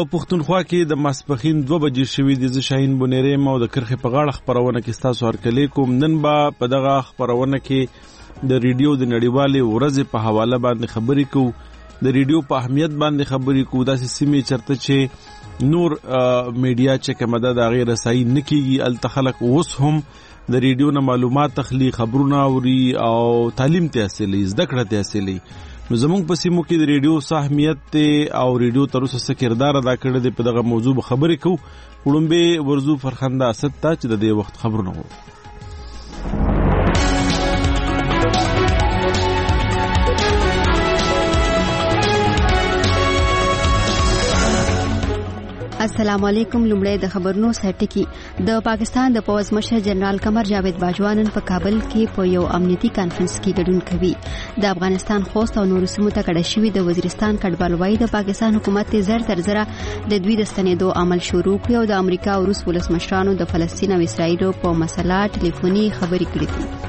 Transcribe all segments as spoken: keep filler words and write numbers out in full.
پښتونخوا کې د ماسپخین دوه بجې شوې د شاهین بونیری مو د کرخه په غاړه خبرونه کې تاسو هرکلی کوم. نن با په دغه خبرونه کې د ریډیو د نړیوالې ورځې په حواله باندې خبرې کوو. د ریډیو په اهمیت باندې خبرې کوو. داسې سیمې چرته چې نور میډیا چې کومه ده د غیر رسایي نکېږي الته خلک اوس هم د ریډیو نه معلومات تخلي، خبرونه اوري او تعلیم ته حاصلې، زده کړه ته حاصلې. نو زمونږ په سیمو کې د ریډیو اهمیت ته او ریډیو تر اوسه څه کردار ادا کړی دی په دغه موضوع خبرې کوو. وړومبې ورزو فرخنده اسد ته چې د دې وخت خبرونه وو. السلام علیکم. لومړی د خبرونو سرټکی. د پاکستان د پوز مشر جنرال قمر جاوید باجوا نن په کابل کې په یو امنیتي کانفرنس کې ګډون کوي. د افغانستان خوست او نورو سیمو ته کډه شوی د وزیرستان کډوالوي د پاکستان حکومت زر تر زره د دوی د ستنېدو عمل شروع کړ او د امریکا او روس ولسمشرانو د فلسطین او اسرایل په مسله ټلیفوني خبرې کړې دي.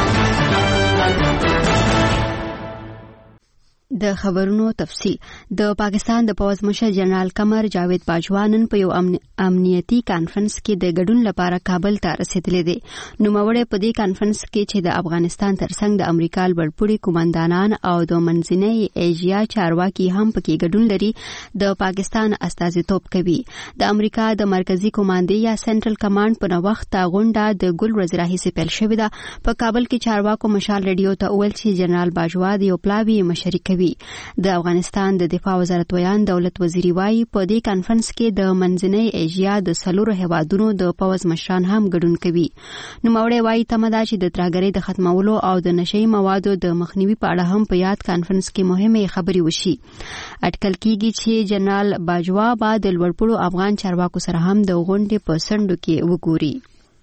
د خبرونو تفصیل. د پاکستان د پوز مشر جنرال قمر جاوید باجوا نن په یو امنیتي کانفرنس کې د ګډون لپاره کابل ته رسیدلی دی. نوموړی په دې کانفرنس کې چې د افغانستان ترڅنګ د امریکا لوړپوړي قوماندانان او د منځنۍ ایشیا چارواکي هم پکې ګډون لري د پاکستان استازیتوب کوي. د امریکا د مرکزی قوماندې یا سنټرل کمانډ په وخت غونډه د ګل ورځ راهیسې پیل شوې ده. په کابل کې چارواکو مشال ریډیو ته وویل چې جنرال باجوا د یو پلاوي مشري کوي. د افغانستان د دفاع وزارت ویان دولت وزیری وایي په دې کانفرنس کې د منځنۍ ایشیا د سلورو هیوادونو د پوز مشران هم ګډون کوي. نوموړی وایي تمه ده چې د ترهګرۍ د ختمولو او د نشئی موادو د مخنیوي په اړه هم په یاد کانفرنس کې مهمه خبرې وشي. اټکل کیږي چې جنرال باجوا به د لوړپوړو افغان چارواکو سره هم د غونډې په سندو کې وګوري.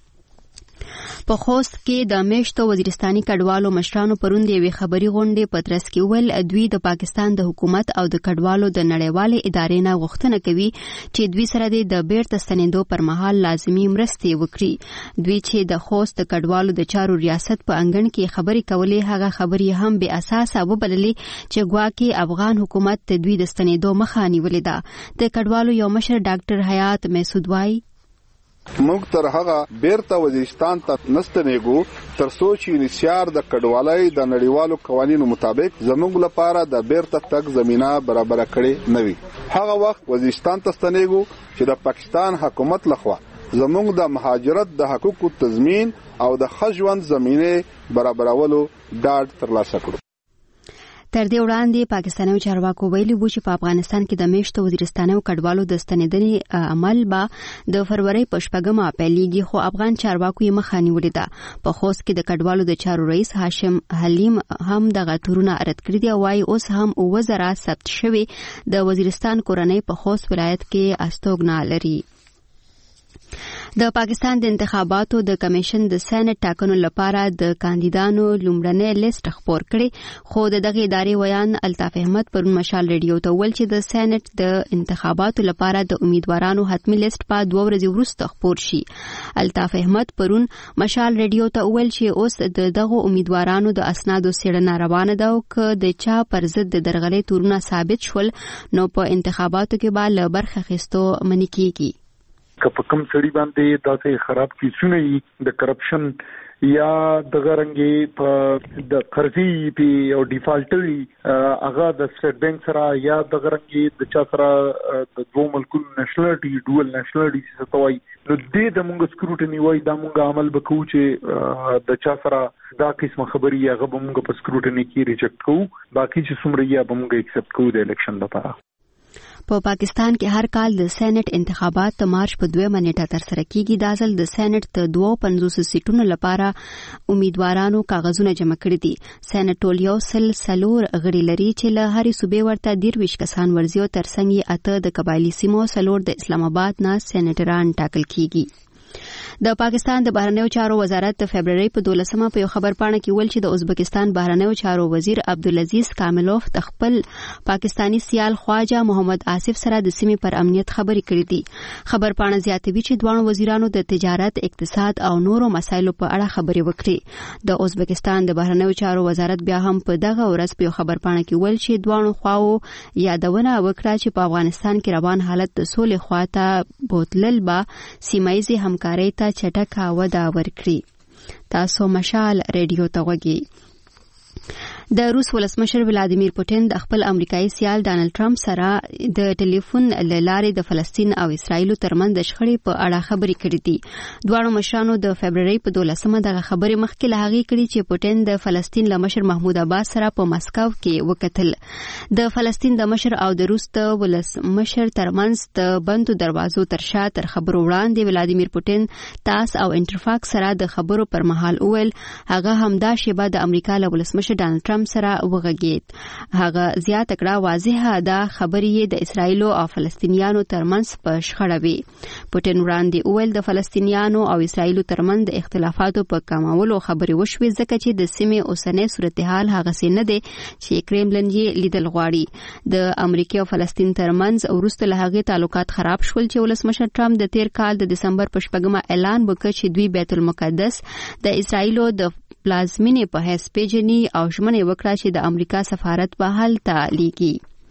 په خوست کې د میشتو وزیرستاني کډوالو مشرانو پروند یوې خبري غونډې په ترڅ کې ول دوی د پاکستان د حکومت او د کډوالو د نړیوالې ادارې نه غوښتنه کوي چې دوی سره د بیرته ستنېدو پر مهال لازمي مرستې وکړي. دوی چې د خوست د کډوالو د چارو ریاست په انګړ کې خبري کولې هغه خبري هم بې اساسه وبللې چې ګواکې افغان حکومت د دوی د ستنېدو مخه نیولې ده. د کډوالو یو مشر ډاکټر حیات مسعود وایي موږ تر هغه بیرته وزیرستان ته نستنېګو تر څو چې انشار د کډوالۍ د نړیوالو قوانینو مطابق زموږ لپاره د بیرته تک زمينه برابر کړي نه وي. هغه وخت وزیرستان ته ستنېګو چې د پاکستان حکومت لخوا زموږ د مهاجرت د حقوقو تضمین او د خجوند زمينه برابرولو ډاډ ترلاسه کړو. تر دې وړاندې پاکستاني چارواکو ویلي وو چې په افغانستان کې د میشتو وزیرستاني کډوالو د ستنېدنې عمل به د فروری په شپږمه پیلېږي، خو افغان چارواکو یې مخه نیولې ده. په خوست کې د کډوالو د چارو رئیس هاشم حلیم هم دغه تورونه رد کړي دي او وايي اوس هم اووه زره ثبت شوي د وزیرستان کورنۍ په خوست ولایت کې استوګنه لري. د پاکستان د انتخاباتو د کمیشن د سېنات ټاکنو لپاره د کاندیدانو لومړنی لیست خپور کړي، خو د دغه ادارې ویان الطاف احمد پرون مشال ریډیو ته ویل چې د سېنات د انتخاباتو لپاره د امیدوارانو حتمی لیست په دوه ورځې وروسته خپور شي. الطاف احمد پرون مشال ریډیو ته ویل چې اوس د دغه امیدوارانو د اسنادو څېړنه روانه ده او که د چا پر ضد د درغلۍ تورونه ثابت شول نو په انتخاباتو کې به له برخه اخیستو منع کیږي. که په کوم سړي باندې داسې خراب کیسونه وي د کرپشن یا د غرنګي په د قرضې په او ډیفالټري هغه د سټیټ بانک سره یا د غرنګي د چا سره د دوه ملکونو نېشنلټي ډول نېشنلټي څه توای نو دې د موږ سکروټنی وای د موږ عمل وکړو چې د چا سره دا قسمه خبري هغه به موږ په سکروټنی کې ریجکټ کوو، باقي چې څومره یې به موږ ایکسپټ کوو د الیکشن لپاره. په پاکستان کې هر کال د سېنات انتخابات د مارچ په دویمه نیټه ترسره کیږي. دا ځل د سېنات د دوه پنځوس سیټونو لپاره امیدوارانو کاغذونه جمع کړي دي. سېنات ټول یو سل څلور غړي لري چې له هرې صوبې ورته دېرویشت کسان ورځي او ترڅنګ یې اته د قبایلي سیمو څلور د اسلام آباد نه سېنیټران ټاکل کیږي. د پاکستان د بهرنیو چارو وزارت د فبرवरी په دولسمه په یو خبر پاڼه کې ویل چې د ازبکستان بهرنیو چارو وزیر عبدالعزیز کاملوف د خپل پاکستانی سیال خواجه محمد آصف سره د سیمې پر امنیت خبرې کړې دي. خبر پاڼه زیاتوي چې دوه وزیرانو د تجارت، اقتصاد او نورو مسایلو په اړه خبرې وکړي. د ازبکستان د بهرنیو چارو وزارت بیا هم په دغه ورځ په خبر پاڼه کې ویل چې دوه خواو یادونه وکړه چې په افغانستان کې روان حالت د سولې خواته بوتلل به سیمایي همکارۍ ته چټکه وده ورکړي. تاسو مشال ریډیو ته وګورئ. د روس ولسمشر ولادیمیر پوتین د خپل امریکایي سیال ډانلډ ټرمپ سره د ټلیفون لارې د فلسطین او اسرایل ترمنځ د شخړې په اړه خبرې کړې دي. دواړو مشرانو د فبرवरी په دولسمه دغه خبرې مخکې له هغې کړې چې پوتین د فلسطین له مشر محمود عباس سره په مسکو کې وکتل. د فلسطین د مشر او د روس د ولسمشر ترمنځ د بندو دروازو تر شا تر خبرو وړاندې ولادیمیر پوتین تاس او انټرفاکس سره د خبرو پر مهال وویل هغه همدا شیبه د امریکا له ولسمشر ډانلډ ټرمپ سره وغږید. هغه زیاته کړه واضحه ده خبرې د اسرایل او فلسطینیانو ترمنځ په شخړه وي. پوتین وړاندې وویل د فلسطینیانو او اسرایل ترمنځ د اختلافاتو په کمولو خبرې وشوي ځکه چې د سیمې اوسنۍ صورتحال هغه څه نه دی چې کرملن یې لیدل غواړي. د امریکا او فلسطین ترمنځ وروسته له هغې تعلقات خراب شول چې ولسمشر ټرمپ د تیر کال د دسمبر په شپږمه اعلان وکړ چې دوی بیت المقدس د اسرایل د پلازمینې په حیث پیژني او ژمنه وکړه چې د امریکا سفارت به هلته لیږي.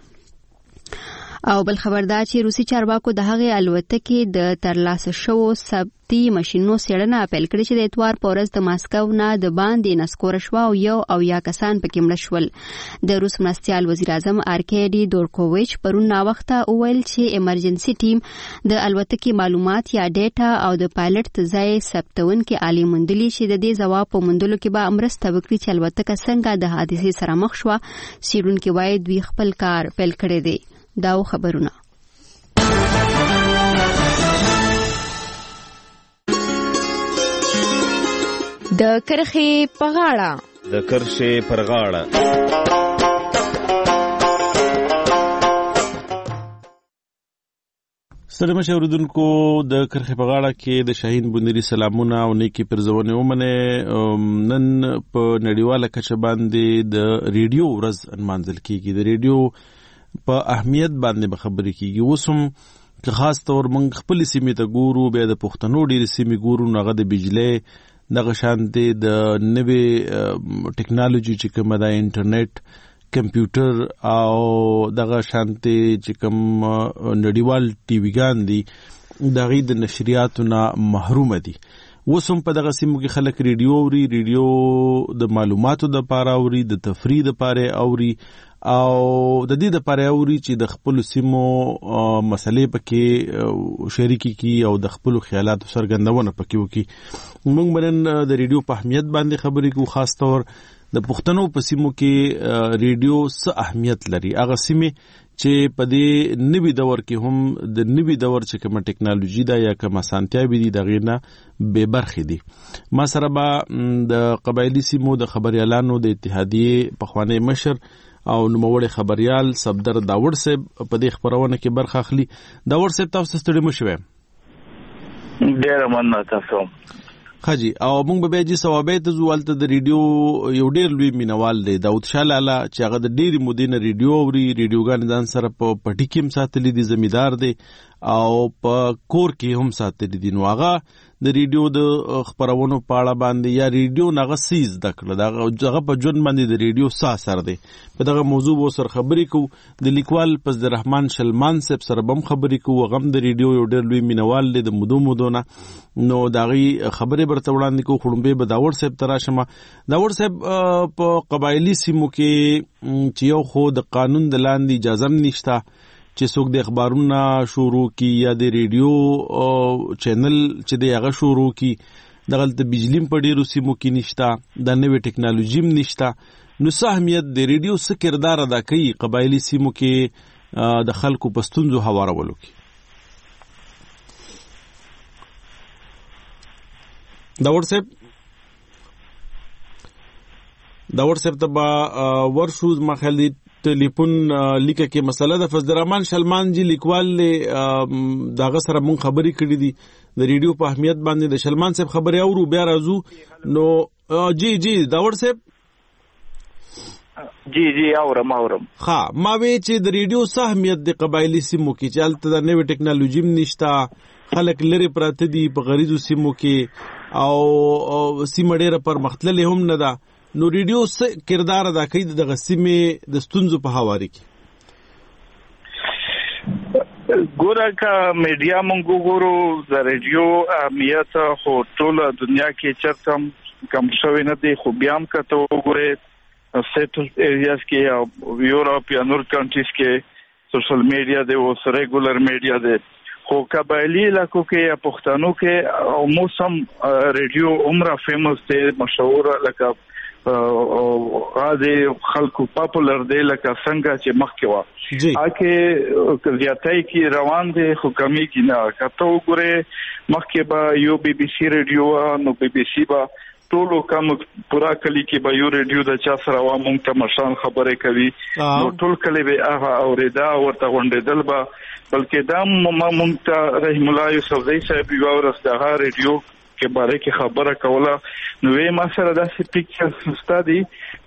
او بل خبر دا چې روسي چارواکو د هغې الوتکې د ترلاسه شوو ثبتي ماشینونو څېړنه پیل کړې چې د اتوار په ورځ د ماسکو نه د باندې نسکوره شوه او یو او یا کسان پکې مړه شول. د روس مرستیال وزیر اعظم آرکیډي دورکوویچ پرون ناوخته وویل چې ایمرجنسي ټیم د الوتکې معلومات یا ډیټا او د پایلټ د ځای ثبتونکي آلې موندلي چې د دې ځواب په موندلو کې به مرسته وکړي چې الوتکه څنګه د حادثې سره مخ شوه. څېړونکي وایي دوی خپل کار پیل کړی دی. داو خبرونه د کرخې په غاړه د کرښې پر غاړه ستړي مشه اوریدونکو د کرخې په غاړه کې د شاهین بونیری سلامونه او نیکی پرزونې ومنه. نن په نړیواله کچه باندې د ریډیو ورځ نمانځل کیږي. د ریډیو په اهمیت باندې به خبرې کیږي. اوس هم که خاص طور موږ خپل سیمې ته ګورو، بیا د پښتنو ډېرې سیمې ګورو، نو هغه د بجلۍ دغه شانتې د نوې ټیکنالوژي چې کومه ده، انټرنیټ، کمپیوټر او دغه شانتې چې کوم نړیوال ټي ویګان دي د هغې د نشریاتو نه محرومه دي. اوس هم په دغه سیمو کې خلک ریډیو اوري. ریډیو د معلوماتو دپاره اوري، د تفریح دپاره اوري او د دې دپاره اوري چې د خپلو سیمو مسلې پکې شریکي کړي او د خپلو خیالاتو څرګندونه پکې وکړي. موږ به نن د ریډیو په اهمیت باندې خبرې کوو، خاص طور د پښتنو په سیمو کې ریډیو څه اهمیت لري. هغه سیمې چې په دې نوي دور کې هم د نوي دور چې کومه ټیکنالوژي ده یا کومه اسانتیاوې دي د هغې نه بې برخې دي. ما سره به د قبایلي سیمو د خبریالانو د اتحادیې پخوانی مشر او نوموړی خبریال صفدر داوړ صاحب په دې خپرونه کې برخه اخلي. داوړ صاحب تاسو ستړي مه شوئ. ډېره مننه تاسو. خاجي او موږ به بیا چې ثوابې ته ځو، هلته د ریډیو یو ډېر لوی مینوال دی داود شاه لالا چې هغه د ډېرې مودې نه ریډیو اوري. ریډیوګانې ځان سره په پټي کې هم ساتلي دي، زمیندار دی او په کور کې هم ساتلي دي. نو هغه د ریډیو د خبرونو په اړه باندې یا ریډیو نغه سیز دکړه دغه په ژوند باندې د ریډیو څه اثر دی، په دغه موضوع به سره خبرې کوو. د لیکوال فضل الرحمن شلمان صاحب سره به هم خبرې کوو. هغه هم د ریډیو یو ډېر لوی مینوال دی د مودو مودو نه. نو د هغې خبرې برته وړاندې کوو. خړومبې به داوړ صاحب ته راشم. داوړ صاحب په قبایلي سیمو کې چې یو خو د قانون د لاندې اجازه هم نشته چې څوک د اخبارونه شروع کی یا د ریډیو چینل چې دی هغه شروع کی، دغلته بجلی په ډیرو سیمو کې نشته، د نوې ټیکنالوژي هم نشته. نو څه اهمیت د ریډیو څه کردار ادا کوي قبایلي سیمو کې د خلکو په ستونزو هوارولو کې؟ داوړ صاحب داوړ صاحب ته به ورشو. زما خیال دی ټلیفون لیکه کې مسله د فضل الرحمن شلمان جی لیکوال داغه سره مون خبري کړې دي د ریډیو په اهمیت باندې د شلمان صاحب خبري اورو بیا راځو نو جی جی داور صاحب جی جی اورم اورم ها ما وی چې د ریډیو سه اهمیت د قبایلی سیمو کې چې الته د نوې ټکنالوژي نشتا خلک لري پراته دي په غریزو سیمو کې او سیمه ډیره پر مختلف هم نه ده نو ریډیو څه کردار ادا کوي د غسیمه د ستونزو په حواله کې ګوره کا میډیا مونږ ګورو د ریډیو اهمیت خو ټول دنیا کې چرته کم شوی نه دی خو بیا هم کته وګوره سیټل ایریاز کې او یورپ یا نور کنټریز کې سوشل میډیا دی او ریګولر میډیا دی خو قبایلی علاقو کې یا پښتنو کې او موسم ریډیو عمره فیمس دی مشهور لکه او هغه خلکو پاپولر دی لکه څنګه چې مخکې و اکه زیاتای کې روان دي خو کمی کې نه کته وګوره مخکې به یو بي بي سي ریډیو نو بي بي سي با ټولو کوم پورا کلی کې به یو ریډیو د چا سره و مونږ ته مشان خبرې کوي نو ټول کلی به هغه اوریدا ورته غونډېدل به بلکې دا مونږ ته رحم الله یوسف زئی صاحب یو ورځ د هغه ریډیو کې باره کې خبره کوله نو یې ما سره داسې پکچر ستادي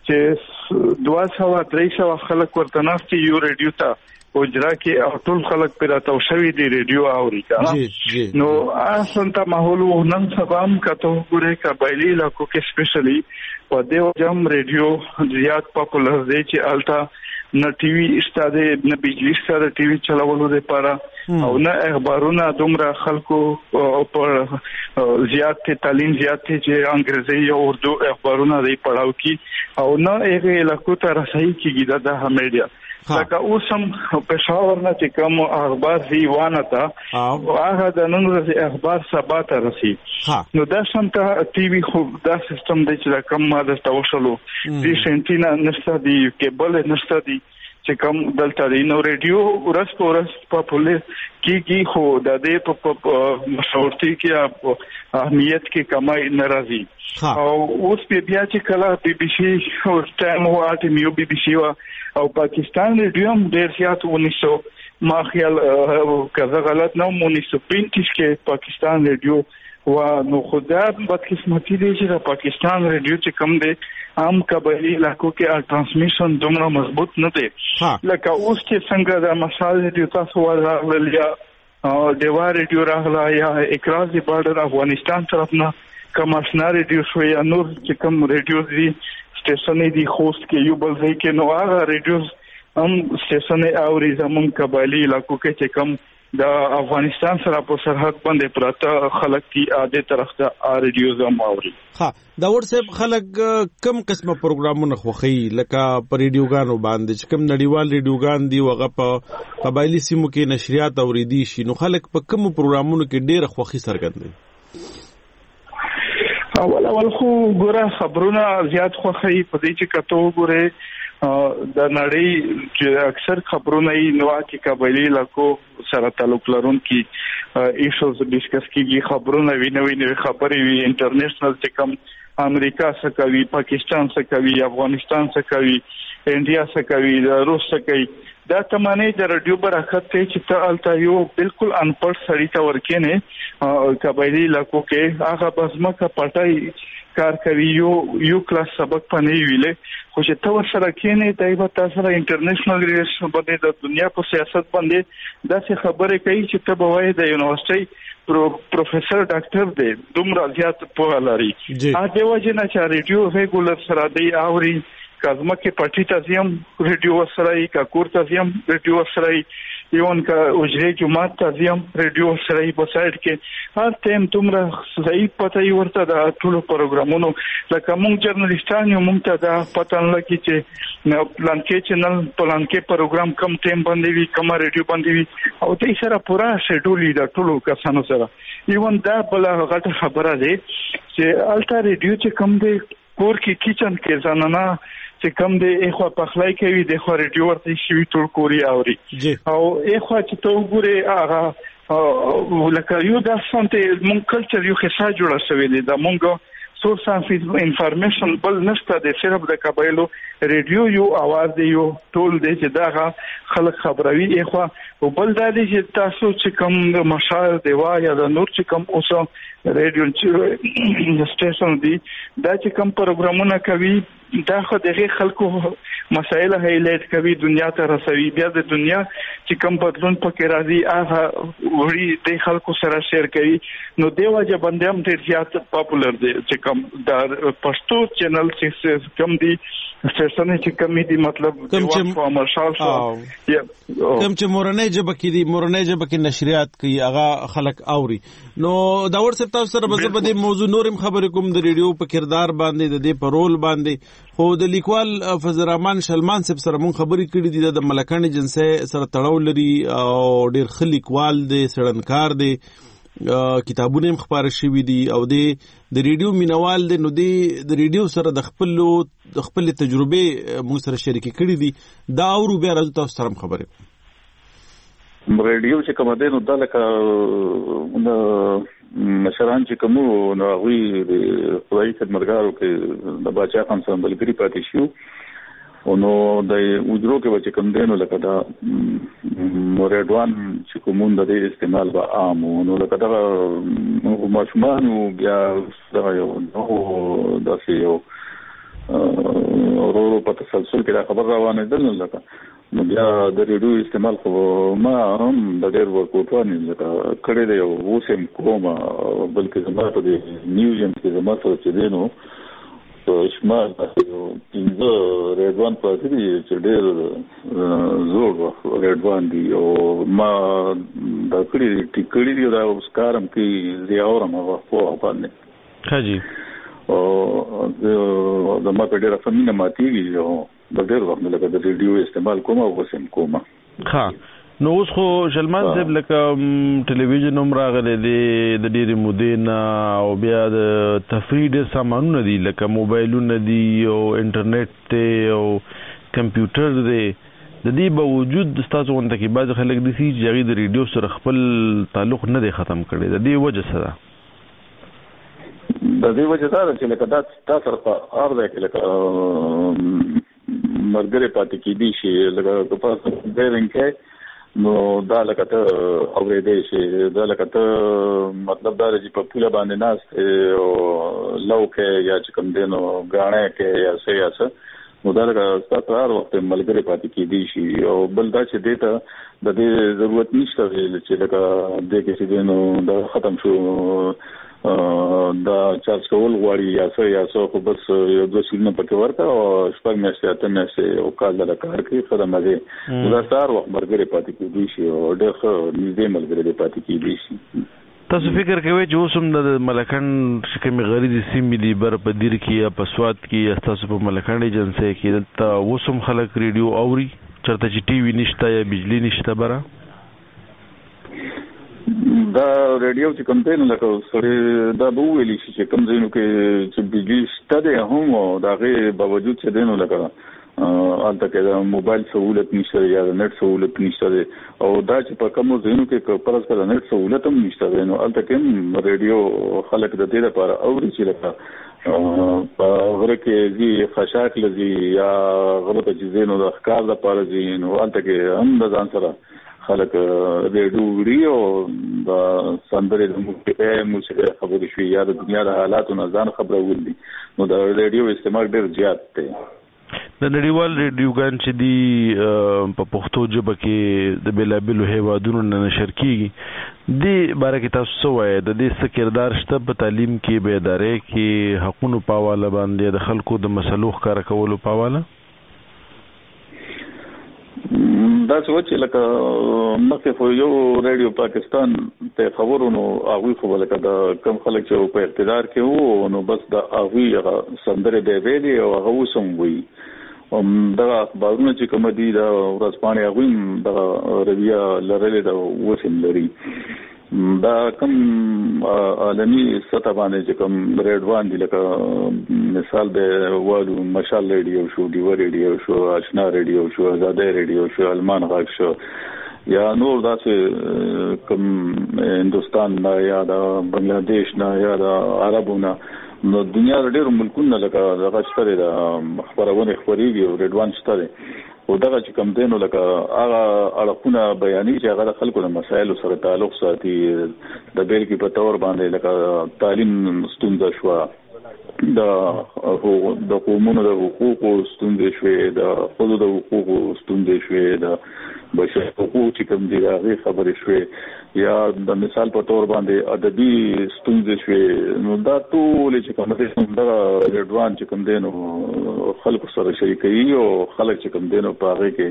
چې دوه سوه درې سوه خلک ورته ناستي یو ریډیو ته وجرا کې ټول خلک پر تاسو شوی دی ریډیو اوري کنه نو اصلا ته ماحول نن سبا هم کته ګوره قبایلی علاقو کې سپیشلی په دې جام ریډیو زیات پاپولر دی چې الټا نه ټي وي استاده نه بجلی سره ټي وي چلاولو لپاره او نه اخبارونه دومره خلکو په زیات تعلیم زیات چې انګریزي او اردو اخبارونه دی پڑھاو کی او نه هغه علاقو ته رسایي کیږي د میډیا لکه اوسم پېښور نه چې کوم اخبار دی وانه تا هغه د نن ورځې اخبار سبا ته رسي نو دا څنګه ټي وي خو دا سیستم دی چې کوم ماده توشلو دي سنټینا نشته دی کیبل نشته دی چې کوم دلته دی نو ریډیو ورس په ورس پاپولر کیږي خو د دې په مشورتي کې اهمیت کې کمای ناراضي او اوس په بیا چې کله بي بي سي او ټایم او اټمیو بي بي سي او پاکستان ریډیو هم ډیر زیات ونیسو ما خیال کزه غلط نه اونیسو پینتیس کې پاکستان ریډیو و نو خدا بدقسمتی دی چې د پاکستان ریډیو چې کم دی عام قبایلی علاقو کې ترانسمیشن دومره مضبوط نه دی لکه اوس چې څنګه د مشال ریډیو تاسو ورغلل یا دیوا ریډیو راغلا یا اکراز دی بارډر افغانستان طرف نه کوم آشنا ریډیو شو یا نور چې کوم ریډیو دی سټیشن دی خوست کې یو بل ځای کې نو هغه ریډیو هم سټیشن اوري زمون قبایلی علاقو کې چې کوم د افغانستان سره په سرحد باندې پراته خلک کی عادي طرف ته ریډیو زم اوري ها دا ورسې خلک کم قسمه پروګرامونه خوخي لکه پر ریډیوګانو باندې چې کم نړیوال ریډیوګان دی وغه په قبایلی سیمو کې نشریات اوریدي شي نو خلک په کم پروګرامونو کې ډېر خوخي سرګندي اول اول خو ګوره خبرونه زیات خوخي په دې چې کته ګوره د نړۍ چې اکثر خبرونه یې نواکي قبایلی علاقو سره تعلق لرونکي ایشوز ډیسکس کیږي خبرونه وینوي نوې خبرې وي انټرنیشنل چې کوم امریکا څخه کوي پاکستان څخه کوي افغانستان څخه کوي انډیا څخه کوي روس څخه کوي دا تمانه د رادیو برکت ته چې ته الته یو بالکل انپړ سړی ته ورکینه قبایلی علاقو کې هغه بزمکه پټای کار کوي یو یو کلاس سبق پنه ویلې خو چې تو سره کېنه دایو تاسو سره انټرنیشنل ریلیشن باندې د دنیا په سیاست باندې دا څه خبره کوي چې ته بوای د یونیورسيټي پروفیسور ډاکټر دی دومره زیات په لاري ا دیو جنا چې ریډیو ریګولر سره دی اوري کازمه کې پټی تاسیم ریډیو سره ای کا کور تاسیم ریډیو سره ای یون کا اجره جمعه تاسیم ریډیو سره ای په سایت کې هر ټیم تمره صحیح پته ای ورته د ټولو پروګرامونو لکه مونږ جرنالستان یو مونږ ته دا پته نه لګی چې نو پلان کې چینل پلان کې پروګرام کم ټیم باندې وی کم ریډیو باندې وی او دې سره پورا شیډول د ټولو کسانو سره ایون دا بل غټه خبره ده چې الټا ریډیو چې کم دی کور کې کچن کې ځانانا چې کوم د اخوا پخلای کوي د خو ریډیو ورته شي ټول کوري اوري او اخوا چې تو ګوره هغه ولکه یو د سنت مونږ کلچر یو ښه جوړه شوی دی د مونږ سورس اف انفارمیشن بل نشته د صرف د قبایلو ریډیو یو आवाज دی یو ټول دی چې دا خلک خبروي اخوا او بل دا دی چې تاسو چې کوم مشاعر دی وا یا د نور چې کوم اوسه ریډیو چې سټیشن دی دا چې کوم پروګرامونه کوي دا خو دغه خلکو مسایل هایلایټ کوي دنیا ته رسوي بیا د دنیا چې کوم بدلون پکې راځي هغه وړي د خلکو سره شیر کوي نو دیو چې باندې هم ډیر زیات پاپولر دی چې کوم د پښتو چینل چې کوم دی سټیشن چې کوم دی مطلب کوم چې مارشال شو کوم چې مورنۍ جبه کې دی مورنۍ جبه کې نشریات کوي هغه خلک اوري نو دا ورسره تاسو سره به په دې موضوع نورم خبرې کوم د ریډیو په کردار باندې د دې پرول باندې خو د لیکوال فضل الرحمن شلمان صاحب سره مون خبرې کړې دي د ملکانې جنسه سره تړاو لري او ډېر ښه لیکوال دی سړنکار دی کتابونه هم خپاره شوي دي او د د ریډیو مینوال دی نو دی د ریډیو سره د خپل د خپل تجربه مو سره شریک کړي دي دا اورو بیا راځو تاسو سره خبرې ریډیو چې کوم دی نو دا لکه مشران چې کوم نو هغه د خدای خدمتګارو کې د باچا خان سره ملګری پاتې شو نو د وجرو کې چې کوم دی نو لکه دا ریډوان چې کوم د استعمال به عام نو لکه دا ماشومان بیا دا یو نو داسې یو ورو په تسلسل کې دا خبر روانه ده نو لکه نو بیا د ریډیو استعمال خو ما هم د ډېر ورکوټوانې لکه کړی دی او اوس هم کوم بلکې زما په دې میوزیم کې زما سره چې دی نو شمال پنځه ریډوان پاتې دي چې ډېر زوړ ریډوان دي او ما دا کړي ټیکړي دي دا اوس کارم کې زیاورم هغه په باندې ښه جي او د ما په ډېره فنینه ماتېږي او د ډېر وخت لکه د ریډیو استعمال کوم او وسم کوم ها نو اوس خو شلمان صاحب لکه ټلویزیون هم راغلی دی د ډېرې مودې نه او بیا د تفریح ډېر سامانونه دي لکه موبایلونه دي او انټرنیټ دی او کمپیوټر دی د دې باوجود ستاسو غونډه کې بعض خلک دي چې هغوی د ریډیو سره خپل تعلق نه دی ختم کړی د دې وجه څه ده د دې وجه دا ده چې لکه دا تاسو په هر ځای کې لکه مرګره پاتې کېدی شي لکه په پاسه ډېرنګ کې نو دا لکه ته اورېدې شي دا لکه ته مطلب دا چې په پوله باندې ناست او لوکه یا چې کوم دینو غاڼه کې یا څه یا څه نو دا لکه تاسو هر وخت ملګری پاتې کېدی شي او بل دا چې دیته د دې ضرورت نشته چې لکه دې کې چې دینو دا ختم شو دا چارج کول غواړي یا څه یا څه خو بس یو دوه سیلونه پکې ورته او شپږ میاشتې اته میاشتې او کال د کار کوي خدمت دی دا سار وخت مرګري پاتې کېدی شي او ډېر ښه نږدې ملګري پاتې کېدی شي تاسو فکر کوئ چې اوس هم د ملکان چې کومې غریزې سیمې دي بر په دیر کې یا په سوات کې یا ستاسو په ملکانې جنسۍ کې دلته اوس هم خلک ریډیو اوري چېرته چې ټي وي نشته یا بجلي نشته بره دا ریډیو چې کوم دی نو لکه سړی دا به وویلی شي چې کوم ځایونو کې چې بجلي شته دی هم او د هغې باوجود چې دی نو لکه هلته کې د موبایل سهولت نشته یا د نیټ سهولت نشته دی او دا چې په کومو ځایونو کې فرض کړه د نیټ سهولت هم نشته دی نو هلته کې هم ریډیو خلک د دې لپاره اوري چې لکه په غره کې ځي خشاک لځي یا غره ته چې ځي نو د ښکار دپاره ځي نو هلته کې هم د ځان سره خلک ریډیو وړي او د سندرې د موسیقۍ موسیقۍ خبرې شوي یا د دنیا د حالاتو نه ځان خبرول دي نو د ریډیو استعمال ډېر زیات دی د نړیوال ریډیوګان چې دي په پښتو ژبه کې د بېلابېلو هیوادونو نه نشر کېږي دې باره کې تاسو څه وایئ د دې څه کردار شته په تعلیم کې بیدارۍ کې حقونو په حواله باندې د خلکو د مسلو ښکاره کولو په حواله دا څه چې لکه مخکې خو یو ریډیو پاکستان ته خبرو نو هغوی خو لکه د کم خلک چې په اقتدار کې وو نو بس د هغوی هغه سندرې دی ویلي او هغه اوس هم وایي دغه اخبارونه چې کوم دي د ورځپاڼې هغوی هم دغه رویه لرلې ده اوس هم لري دا کم عالمي سطح باندې چې کوم ریډوان دي لکه مثال به والو مشال ریډیو شو ډیو ریډیو شو آشنا ریډیو شو آزادۍ ریډیو شو المان غږ شو یا نور داسې کوم هندوستان نه یا د بنگلاديش نه یا د عربو نه نو دنیا ډېر ملکونه لکه دغه شته د خبرونه خبريږي او ریډوان شته او دغه چې کم دینو لکه هغه اړخونه بیانې چې هغه خلکو د مسایلو سره تعلق ساتي د بیلګې په تور باندې لکه تعلیم ستونزه شو د د قومونو د حقوقو ستونزې شوې د خپل د حقوقو ستونزې شوې د بشر حقوق چې کوم دي هغه خبرې شوې یا د مثال په تور باندې ادبي ستونزې شوې نو دا ټول چې کوم دي څنګه ریډوان چې کوم دي نو خلکو سره شریکي او خلک چې کوم دي نو په هغه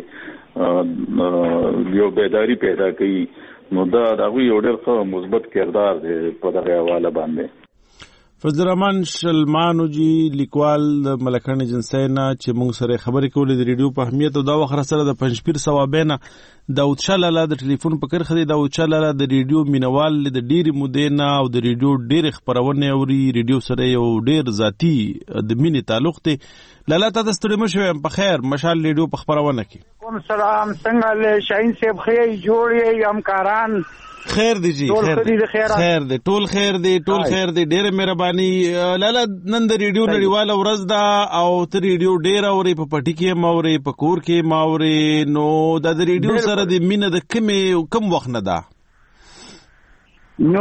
کې یو بیداری پیدا کوي نو دا د یو ډېر مثبت کردار دی په دغه حواله باندې. فضل الرحمن شلمانو جی لیکوال د ملکان جنسینا چې موږ سره خبرې کولې د ریډیو په اهمیت او دا وخت سره د پنځپیر ثوابینه داود شاه لاله د ټلیفون په کرخه دی داود شاه لاله د ریډیو مینوال د ډېری مودې او د ریډیو ډېر خبرونه اوري ریډیو سره یو ډېر ذاتی د مینې تعلق دی لاله ته د ستړي مشو په خیر مشال ریډیو په خبرونه کې کوم سلام څنګه له شاهین صاحب خې جوړې همکاران خیر دی جی خیر دی خیر دی ټول خیر دی ټول خیر دی ډېر مهرباني لاله نن د ریډیو نړیواله ورځ ده او ته ریډیو ډېر اوري په پټي کې ماوري په کور کې ماوري نو د ریډیو سره د مینه د کمې کم وخت نه ده نو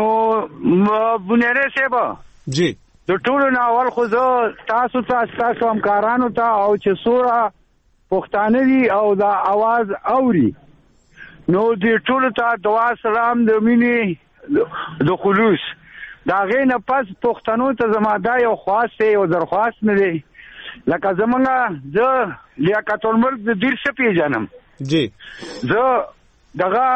بنيره صاحب جی د ټولو ناول خو زه تاسو ته تاسو همکارانو ته او چې سوره پښتانه دي او دا आवाज اوري نو دې ټول ته دعا سلام د مینې د خلوص دا غینه پس پښتنو ته زماده یو خواسته او درخواست نه دی لکه زمونږه زه لیاقت الملک د دیر څخه پیژنم جی زه دغه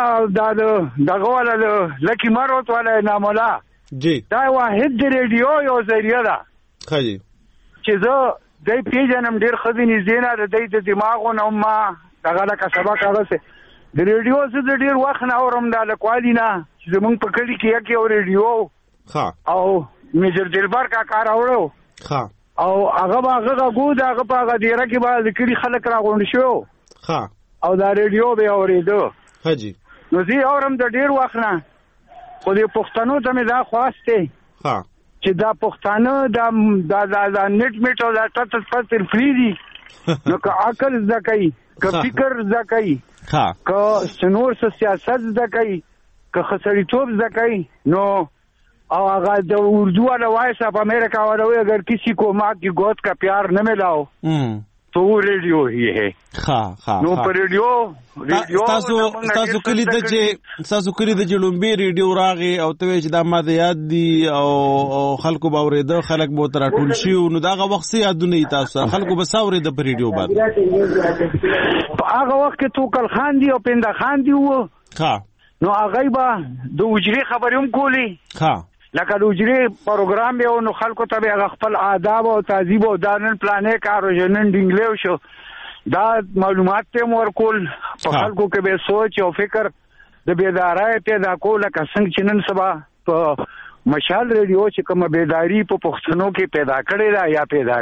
دغه ولا لکی مروت ولا نامولا جی دا واحد د ریډیو یو ذریعہ ده خاجي چې زه دای پیژنم ډیر خزینې زینا د دې د دماغونو ما دغه لکه سبق هغه د ریډیو څخه د ډیر وخت نه اورم د لکوالینا چې زمونږ په کلی کې یو ریډیو ها او میجر دلبر کا کار اورو ها او هغه هغه غوډ هغه په هغه ډیره کې به ذکر خلک راغونډ شو ها او دا ریډیو به اوریدو حاجی نو زه اورم د ډیر وخت نه خو د پښتنو ته مې دا خواسته ها چې دا پښتانه دا دا دا نت میټ او دا ټټ ټټ فری دي نو که عقل زکای که فکر زکای ها که سنور سیاست زکای که خسریتوب زکای نو او هغه د اردو والا وایس اپ امریکا والا وی اگر کسی کو ماں کی گود کا پیار نہ ملاو تو وہ ریڈیو ہی ہے ها ها نو پر ریډیو ریډیو تاسو تاسو کلی د چې تاسو کلی د جلومبي ریډیو راغی او ته چې دا ماده یاد دي او خلکو باورېده خلک به تر ټول شي نو داغه وخت سي یادونه تاسو خلکو به ساورې د ریډیو باندې هغه وخت کې تو کل خان دی او پنده خان دی وو ها نو هغه به د وجري خبروم کولی ها لکه د وجري پروګرام به نو خلکو ته به خپل آداب او تهذیب او دانن پلانې کارو جنن ډینګلو شو دا معلومات ته مور کول په خلکو کې به سوچ او فکر د بیدارۍ پیدا کول لکه څنګه چې نن سبا په مشال ریډیو چې کومه بیداری په پښتنو کې پیدا کړي دا یا پیدا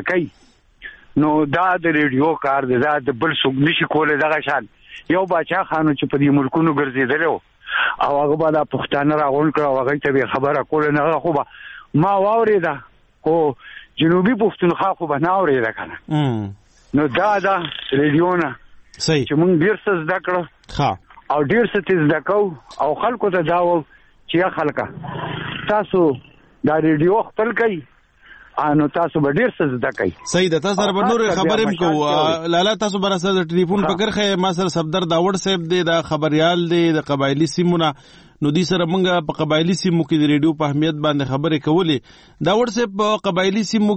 کړي نو دا د ریډیو کار دی دا د بل څوک نشي کولای دغه شان یو بچا خانو چې په دې ملکونو ګرځیدلو او هغه به دا پښتانه راغون کړه هغه ته به خبره کوله نه خو به ما واورېده خو جنوبي پښتونخوا خو به نه اورېده کنه نو دا دا ریډیو نه صحیح چې موږ ډیر څه زده کړو ها او ډیر څه زده کوو او خلکو ته دا و چې یا خلکا تاسو دا ریډیو خپل کوي انو تاسو به ډیر څه زده کوي صحیح ده تاسو سره به نور خبرې کو لاله تاسو بر سره ټلیفون پکړخه ما سره صفدر داوړ صاحب دی دا خبريال دی د قبایلی سیمونه نو دي سره موږ په قبایلی سیمو کې د ریډیو په اهمیت باندې خبرې کولې داوړ صاحب په قبایلی سیمو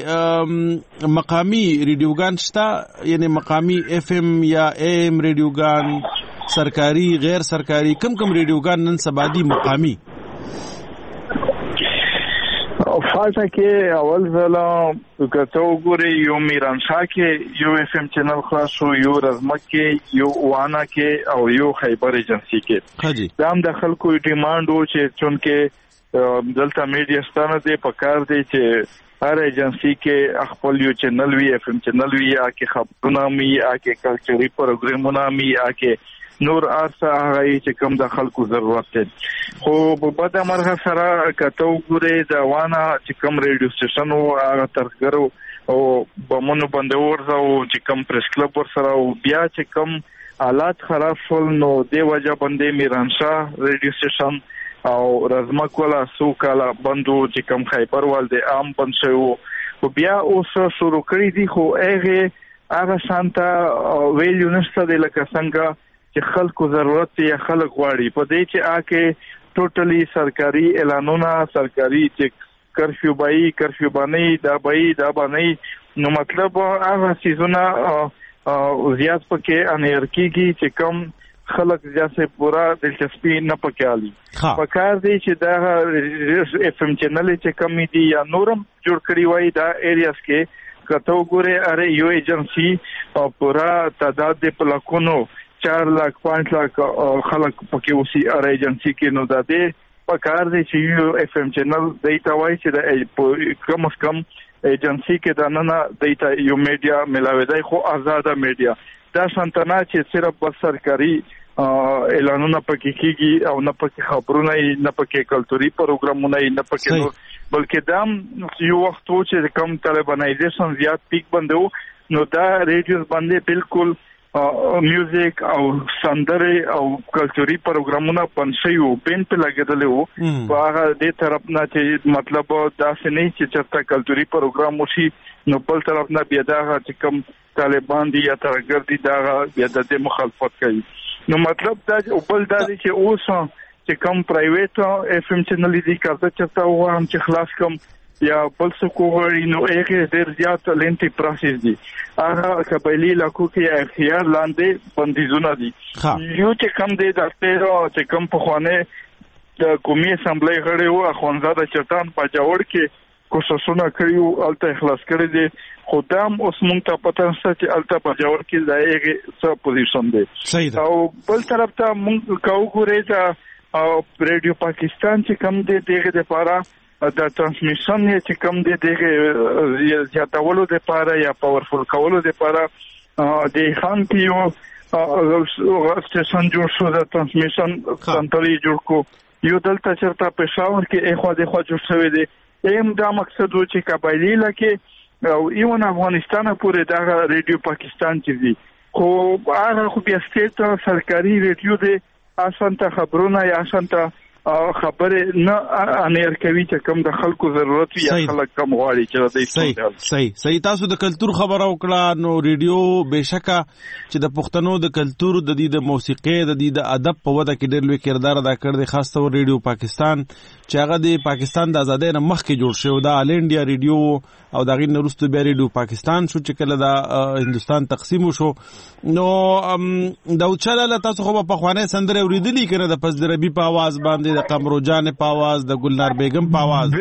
کې مقامی ریډیوګان شته یعنی مقامی اف ام یا ام ریډیوګان سرکاري غیر سرکاري کم کم ریډیوګان نن سبا دي مقامی فالټه کې اول ځله کته وګوري یو میرانشاه کې یو اف ام چینل خلاصو یو رزمک کې یو وانا کې او یو خیبر ایجنسی کې دا هم د خلکو ډیماند و چې چونکه دلته میډیا ستانه دی په کار دی چې هر ایجنسی کې خپل یو چینل وی اف ام چینل وی یا کې خبرونه می یا کې کلچري پروګرامونه می یا کې نور ارسه هغه چې کوم د خلکو ضرورت دی. خو په بد مرغه سره کته وګوره د وانه چې کوم ریډیو سټیشن او هغه ترګرو او بمونو باندې ورځو چې کوم پریس کلب ور سره او بیا چې کوم حالات خراب شول نو دی وجه باندې میرانشاه ریډیو سټیشن او رزمک ولا سو کاله بندو چې کوم خیبر والده عام بند شو او بیا اوس شروع کړی دي. خو هغه هغه شانته ویلیو نشته د لکه څنګه چې خلکو ضرورت یې خلک غواړي په دې چې آکه ټوټلی سرکاري اعلانونه سرکاري چې کرفیو بای کرفیو باندې دا بای دا باندې نو مطلب هغه سيزونه زیات پکې انرکیږي چې کم خلک ځکه پورا دلچسپي نه پکالي. پکار دی چې دا اف ام چینل چې کمیټي یا نورم جوړ کړی وای دا ایریاس کې کته وګوره اره یو ایجنسی پورا تعداد د پلاکونو چار لاک پانچ لاک خلک پکې وسی اره ایجنسی کې نو دا دی پکار دی چې یو اف ام چینل دیتا وای چې دا کم از کم ایجنسی کې دا نه دیتا یو میډیا ملاوي خو آزاده میډیا دا سنتنا چې صرف بس سرکاري اعلانونه پکې کیږي او نه پکې خبرونه نه پکې کلتوري پروګرامونه نه پکې نور بلکې دا یو وخت چې کم طالبانایزیشن زیات پیک بندو نو دا ریډیوز باندې بالکل میوزیک او سندره او کلتوري پروګرامونه پنځه یو پین په لګیدل وو په هغه دې طرف نه چې مطلب دا څه نه چې چرته کلتوري پروګرام وشي نو بل طرف نه بیا دا چې کوم طالبان دي یا ترګر دي دا بیا د مخالفت کوي. نو مطلب دا بل دا چې اوس چې کوم پرایویټ اف ام چینل دي کارته چرته وام چې خلاص کوم یا بل څه کوی نو هغه ډیر زیات لنټي پروسس دي هغه قبایلی علاقو کې اختیار لاندې بندیزونه دي یو چې کوم دی د تیرو چې کوم په خوانه د قومي اسمبلی غړي او اخوانزاده چټان په جوړ کې کوششونه کړیو الته اخلاص کړی دي خدام اوس مونږ ته پته نشته چې الته په جوړ کې ځایږي څه پوزیشن دی او بل طرف ته مونږ کاو ګورې ته ریډیو پاکستان چې کوم دی دغه لپاره د ترانسمیشن چې کوم دی دغه زیاتولو لپاره یا پاورفل کولو لپاره د خان پیو سټیشن جوړ شو د ترانسمیشن سنټري جوړ کو یو دلته چرته پېښور کې اخوا د خوا جوړ شوی دی ایم دا مقصد و چې قبایلی لکه او ایون افغانستان پورې دا ریډیو پاکستان چې دی خو هغه خو بیا سټیټ سرکاري ریډیو دی اسانته خبرونه یا اسانته خبره نه انیر کوي چې کوم د خلکو ضرورت یا خلک کم غواړي چې د صحیح صحیح صحیح تاسو د کلچر خبره وکړه نو ریډیو بهشکه چې د پښتنو د کلچر د دې د موسیقي د دې د ادب په وده کې ډېر لوی کردار ادا کړ دی خاص تور ریډیو پاکستان چې هغه د پاکستان د آزادۍ نه مخکې جوړ شو د آل انډیا ریډیو او دغه نورستو بیا ریډیو پاکستان شو چې کله د هندستان تقسیم شو نو دا چاله تاسو خو په خوانه سندره اوریدلی کنه د پزدربي په आवाज باندې د قمرو جان په आवाज د ګلنار بیگم په आवाज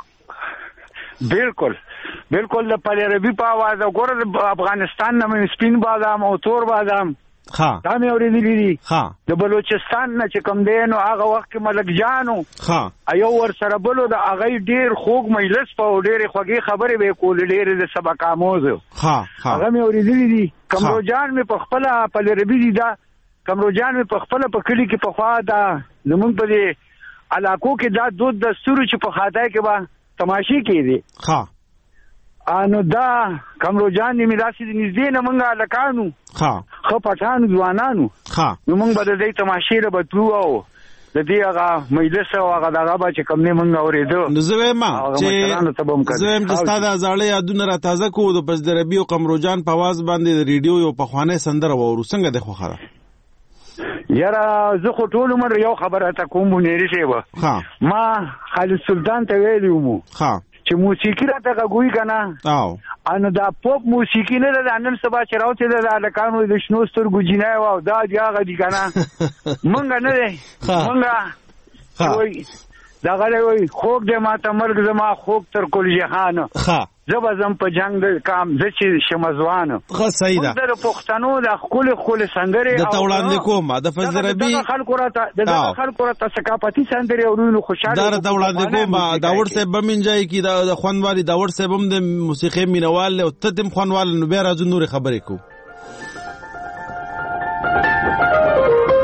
بالکل بالکل د پلربي په आवाज او ګور افغانستان نه سپین بادام او تور بادام ها دا مې اورېدلې دي ها د بلوچستان نه چې کوم دی نو هغه وخت کې ملک جانو ها ایو ور سره بلو د هغه ډیر خوږ مجلس په ډېرې خوږې خبرې به کول ډېرې د سبق آموز ها ها هغه مې اورېدلې دي قمرو جان مې په خپل پلربي دي دا قمرو جان مې په خپل په کلی کې په خوا دا زمونږ په دې علاقو کې دا دود دستور چې په خاطای کې به تماشې کېدي ها انو دا قمرو جان دې مې داسې نږدې نه مونږه لکانو ها خو پټانو ځوانانو ها نو مونږ به د دې تماشې له بتلو او د دې هغه مجلس او هغه دغه به چې کوم نه مونږ اورېدو نو زه وایم چې زه هم ستاسو زاړه یادونه را تازه کوو د پزدربي او قمرو جان په आवाज باندې د ریډیو یو په خوانه سندره وورو څنګه د خوخه یاره زه خو ټول عمر یو خبره تا کوم مونږ شي و ما خالد سلطان ته ویلو مو ها چې موسیقي را ته غوي کنه او ان دا پاپ موسیقي نه ده نن سبا چې راوته ده د لکانو د شنو سترګو جنای او دا دیغه دي کنه مونږ نه ده مونږه وای دا غلې وای خوګ دې ماته مرګ زما خوګ تر کل جهان ها زبزم په جنگ د کام د چې شمزوان خو صحیح ده د پښتنو د خپل خپل سندره د توړاندې کوم د فزربي د خلکو راته د خلکو راته ثقافتي سندره اورونو خوشاله دا د توړاندې کوم دا ور سه بمنځای کی د خوانوالي دا ور سه بم د موسیقي مینوال او تدم خوانوال نو بیا راځو نور خبرې کو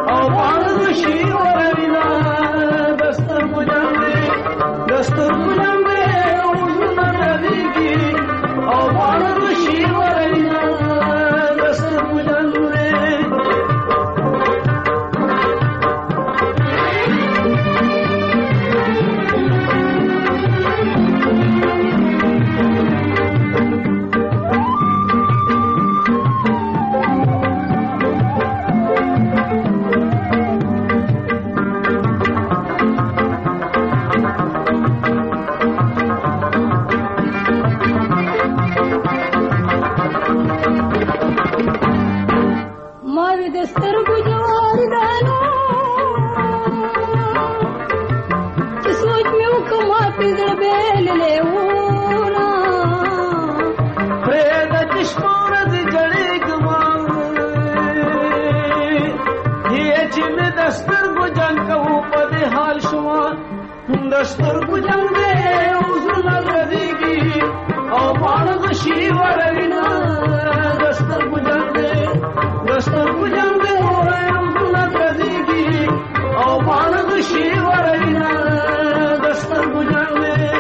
او باندې شي ورنا دستر مجنګ دستر مجنګ او زنه دیږي او باندې شي ورنا دستر مجنګ دستر بجنگ اوزنا ردیگی او بانگ شی ورنا دستر بجنگ دستر بجنگ اوزنا ردیگی او بانگ شی ورنا دستر بجنگ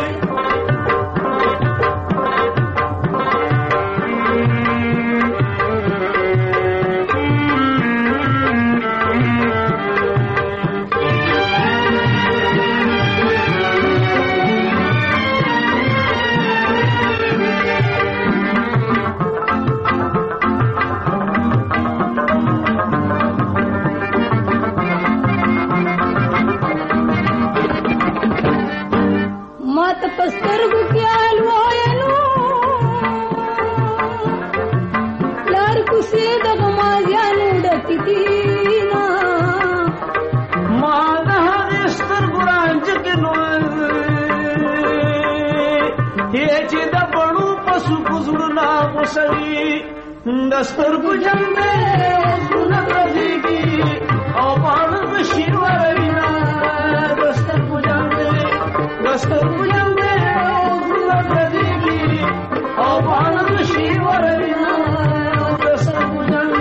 دستر بجنگ اوزنا ردیگی او بانگ شی ورنا دستر بجنگ دستر بجنگ اوزنا ردیگی او بانگ شی ورنا دستر بجنگ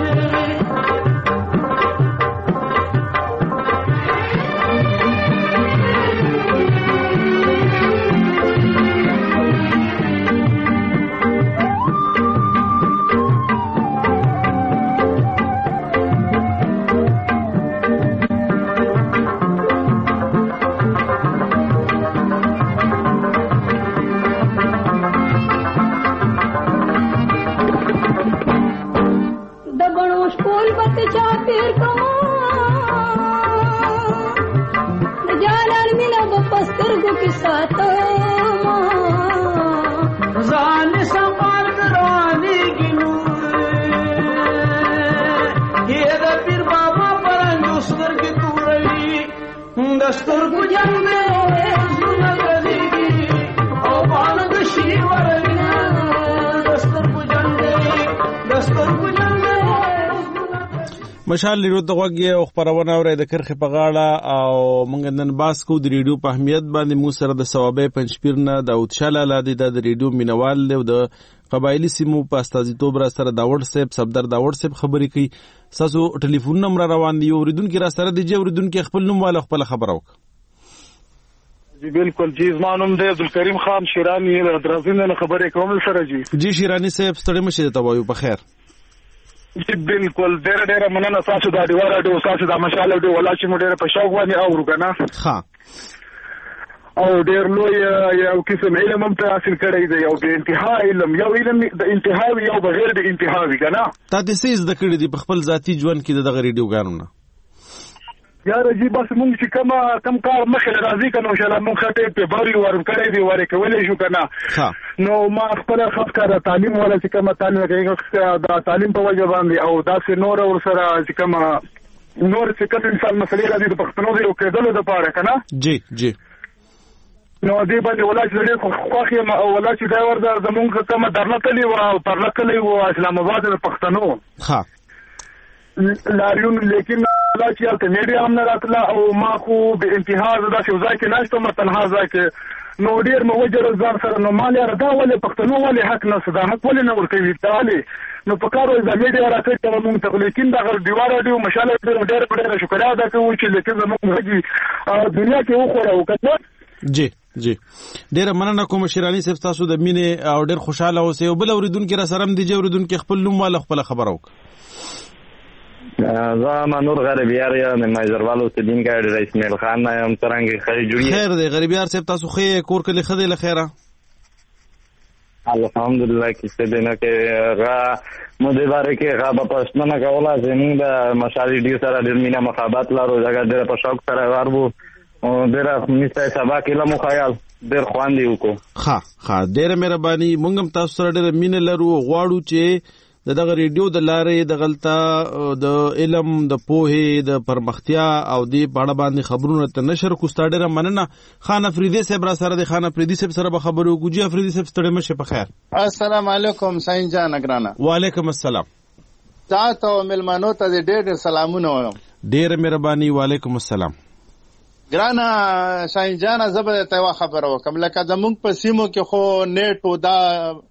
دستر بجنگ اوزنا ردیگی او بانگ شی ورنا دستر بجنگ دستر بجنگ مشال ریډیو ته غوږی او خبرونه اوري د کرخه په غاړه او مونږ نن باس کو د ریډیو په اهمیت باندې مو سره د ثوابې پنځپیر نه د اوتشاله لادي د ریډیو مینوال له د قبایلی سیمو په استازیتوب را سره داوړ صاحب صفدر داوړ صاحب خبرې کوي ساسو ټلیفون نمبر روان دی اوریدونکو را سره دی چې اوریدونکو خپل نوم والا خپل خبر وک جی بالکل جی زمانوم دی عبدالکریم خان شیرانی درازین نه خبرې کوم سره جی جی شیرانی صاحب ستړي مشه ته وایو په خیر جی بالکل ډېر ډېر مننه تاسو د اډیوار اډیو تاسو د مشال اډیو ولا چې موږ ډېر په شوق باندې اورو کنه ها او ډېر لوی یو قسم علم هم حاصل کړی دی او د انتها علم یو علم د انتهاوي یو بغیر د انتهاوي کنه تا د سیز د کړی دی په خپل ذاتی ژوند کې د ریډیوګانو نه یار جی بس مونږ چې کما کم کار مخه راځي کنه ان شاء الله مونږ ته په باري ور کړی دی ور کولې شو کنه نو ما خپل خاص کار تعلیم ولا چې کما تعلیم کوي دا تعلیم په وجه باندې او دا څه نور ور سره چې کما نور څه کله انسان مسلې راځي د پښتنو دی او کېدل د پاره کنه جی جی نو دې باندې ولای چې ډېر خوښ یم او ولای چې دا ور زمونږ کما درنتلی او پرلکلی او اسلام آباد د پښتنو ها لاریون لیکن لا چې الته میډیا هم نه راتله او ما خو به انتها زدا چې ځای کې نشته ما تنها ځای کې نو ډیر مو وجر ځان سره نو مال را دا ولې پښتنو ولې حق نه صدا حق ولې نه ورکوي دا نو په کارو د میډیا راکټ ته موږ ته لیکن دا غر دیوار راډیو مشاله ډېر ډېر ډېر شکر ادا کوم چې لیکن زموږ هغه دنیا کې وخوره وکړه. جی جی ډېر مننه کوم شیرانی صاحب تاسو د مینې او ډېر خوشاله اوسئ او بل اوریدونکو را سره هم دی اوریدونکو خپل نوم والا خپل خبر وک. زه منور غریبیار یم مایزروال اوسیدونکی د اسماعیل خان یم څرنګه خیر جوړی خیر دی غریبیار صاحب تاسو خې کور کلی خدای له خیره الحمدلله کیسه دینه کې غا مو دې باره کې غا په پښتنه کوله زموږ د مشالې ډیر سره د مینا مخابات لارو ځکه ډېر په شوق سره وربو او ډېر مستای سبا کې له مو خیال ډېر خواندې وکړو. ښه ښه ډېره مهرباني موږ هم تاسو سره ډېر مینه لرو غواړو چې د دغه ریډیو د لارې د غلطه د علم د پوهې د پرمختیا او د پاړه باندې خبرونه ته نشر کوستا ډېره مننه. خان افریدی صاحب را سره د خان افریدی صاحب سره به خبرو کوجی افریدی صاحب ستړي مشه په خیر. السلام علیکم ساين جان اگرانا. وعلیکم السلام. تاسو ملمنو ته ډېر ډېر سلامونه وایم. ډېر مهرباني وعلیکم السلام. ګرانا ساين جان زبر ته خبر وکم لکه زمونږ په سیمو کې خو نیټ او دا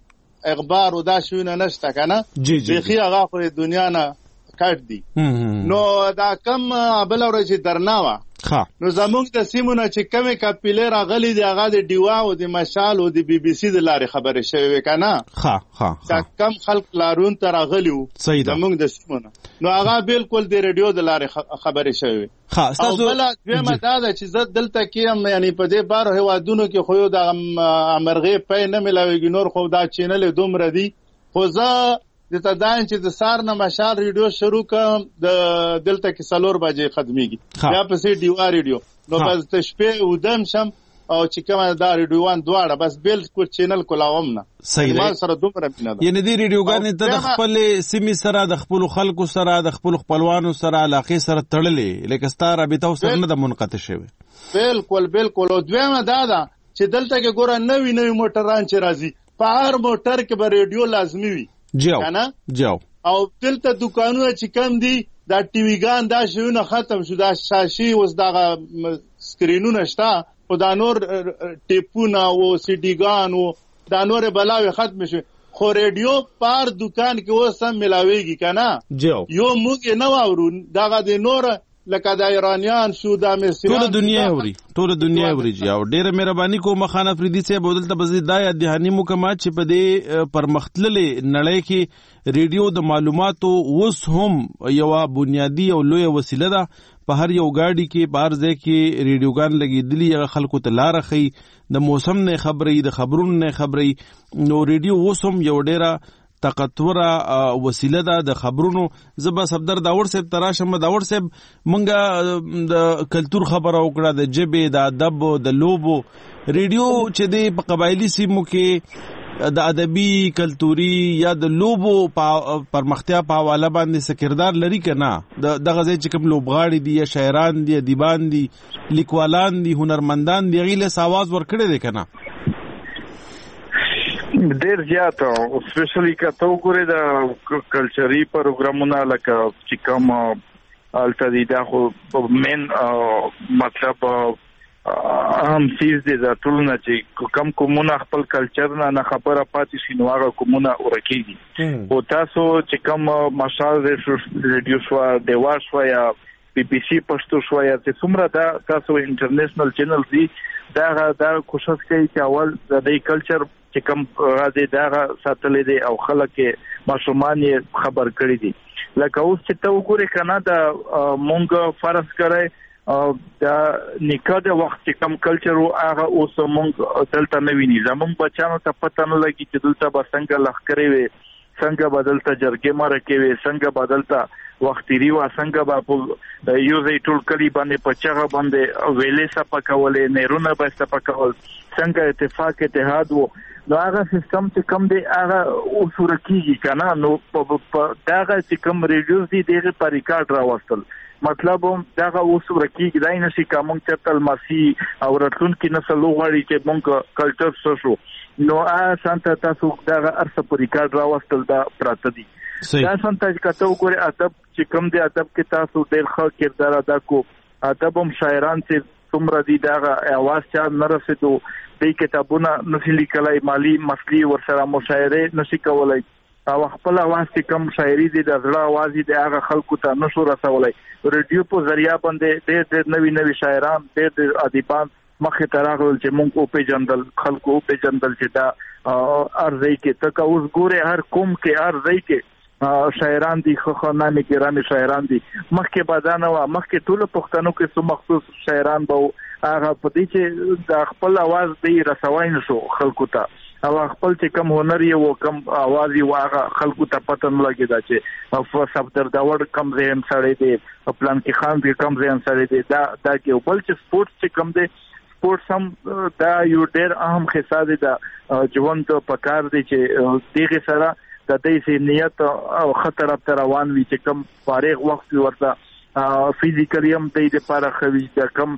اخبار او دا شونه نشته کنه بخي هغه خو دنیا نه کټ دي نو دا کم بل ورځ درناوه نو زموږ د سیمونه چې کمه کپیلې راغلي دی هغه د ډیوا او د مشال او د بي بي سي د لارې خبره شوی کنه ها ها دا کم خلک لارون تر راغلیو زموږ د سیمونه نو هغه بالکل د ریډیو د لارې خبره شوی ها تاسو بل دویمه دا ده چې زه دلته کېم یعنی په دې بار هوادونو کې خو د امرغه پې نه ملاويږي نور خو دا چینل دومره دي خو زه د تداین چې د سار نه مشال ریډیو شروع کوم د دلته کې سلور بجې ختميږي بیا پسې ډیوا ریډیو نو بس د شپې ودم شم او چې کومه دا ریډیوان دواړه بس بالکل چینل کولاوم نه صحیح ما سره دومره بینه ده یعنی دی ریډیوګان ته د خپل سیمې سره د خپل خلکو سره د خپل خپلوانو سره علاقې سره تړلې لکه ستاره رابطه سره نه د منقطع شوی بالکل بالکل او دویمه دا ده چې دلته کې ګوره نوی نوی موټران چې راځي په هر موټر کې به ریډیو لازمي وي جاو جاو او دلته دکانونه چې کم دي دا ټي وی ګان دا شونه ختم شو دا شاشي اوس دا سکرینونه شته او دا نور ټیپونه او سی ډي ګان او دا نور بلاوي ختم شو خو ریډیو پار دکان کې اوس هم ملاويږي کنه جاو یو موږ نه واورو دا د نور لکه د ایرانیان شو د مصریان ټول دنیا اوري ټول دنیا اوري جی او ډېر مهرباني کوم خان افریدی صاحب بدلته بزید دا دهانی مکمات چې په دې پرمختللې نړۍ کې ریډیو د معلوماتو اوس هم یو بنیادی او لوی وسیله ده په هر یو گاډي کې بار ځای کې ریډیوګان لګیدلی هغه خلکو ته لار خي د موسم نه خبري د خبرونو نه خبري نو ریډیو اوس هم یو ډېر طاقتوره وسیله ده د خبرونو زبا صدر داور صاحب تراشم داور صاحب مونږه د کلچر خبره وکړه د جبه د ادب د لوبو ریډیو چې د په قبایلی سیمو کې د ادبي کلچوري یا د لوبو پرمختیا په حواله باندې سکردار لري کنه د دغه ځای چې کوم لوبغاړي دي یا شاعران دي ادیبان دي لیکوالان دي هنرمندان دي غیله ساواز ورکړي دي کنه ډیر زیات او سپیشلی کته وګوره د کلچري پروګرامونه لکه چې کوم الټا دا خو مین مطلب اهم چیز دی د ټولنه چې کوم کومونه خپل کلچر نه خبره پاتې شي نو هغه کومونه ورکیږي او تاسو چې کوم مشال ریډیو شو دیوا شو یا بي بي سي پښتو شو یا چې څومره دا تاسو انټرنیشنل چینل دي دا دا کوشش کوي چې اول د دې کلچر چې کوم راځي دا ساتلې دي او خلک ماشومان یې خبر کړی دي لکه اوس چې ته وګورې کنه دا مونږ فرض کړی دا نکاح د وخت چې کوم کلچر او هغه اوس مونږ دلته نه ویني زمونږ بچانو ته پته نه لګي چې دلته به څنګه لخرې وي څنګه بدلته جرګې ماره کوي څنګه بدلته وختيري وا څنګه به یو ځای ټول کلی باندې پچغه باندې ویلې صفه کولې نهرونه به صفه کول څنګه اتفاق اتحاد وو نو هغه سیستم چې کوم دی هغه اصول کیږي کنه نو داغه چې کوم ریډیوز دي دغه پر ریکارډ راوستل مطلب داغه اصول کیږي دای نشي کوم چې تل مسی او راتلونکي نسل وغواړي چې مونږ کلچر شو نو ا سانتا تاسو داغه ارسه پر ریکارډ راوستل دا پراته دي دا سانتا چې کته وګوري ادب چې کوم دی ادب کې تاسو ډېر ښه کردار ادا کو ادب هم شاعران چې څومره دي داغه اواز چا نه رسېدو د کتابونه نشي لیکلای، مالی مسلې ورسره مشاعره نشي کولای او خپل आवाज چې کم شاعري دي د زړه आवाज دي هغه خلکو ته نشو رسولای. ریډیو په ذریعہ باندې ډېر ډېر نوي نوي شاعران ډېر ډېر ادیبان مخې ته راغلل چې موږ او پیژندل خلکو او پیژندل چې دا ارزي کې تک اوس ګوره هر قوم کې ارزي کې شاعران دي، خو خانانه ګرامي شاعران دي. مخکې بادانه وا مخکې ټول پښتنو کې څو مخصوص شاعران به هغه په دې چې د خپل आवाज دی رسوای نشو خلکو ته او خپل چې کم هنر یو کم आवाज یو هغه خلکو ته پته نه لګی دا چې صفدر داور کم زین سره دی پلان کې خان به کم زین سره دی دا دا کې بل چې سپورت چې کم دی سپورت هم دا یو ډېر اهم حصہ دی دا ژوند په کار دی چې دغه سره د دې سي نیت او خطر تر روان وي چې کم فارغ وخت ورته فزیکلی هم د دې لپاره خوي دا کم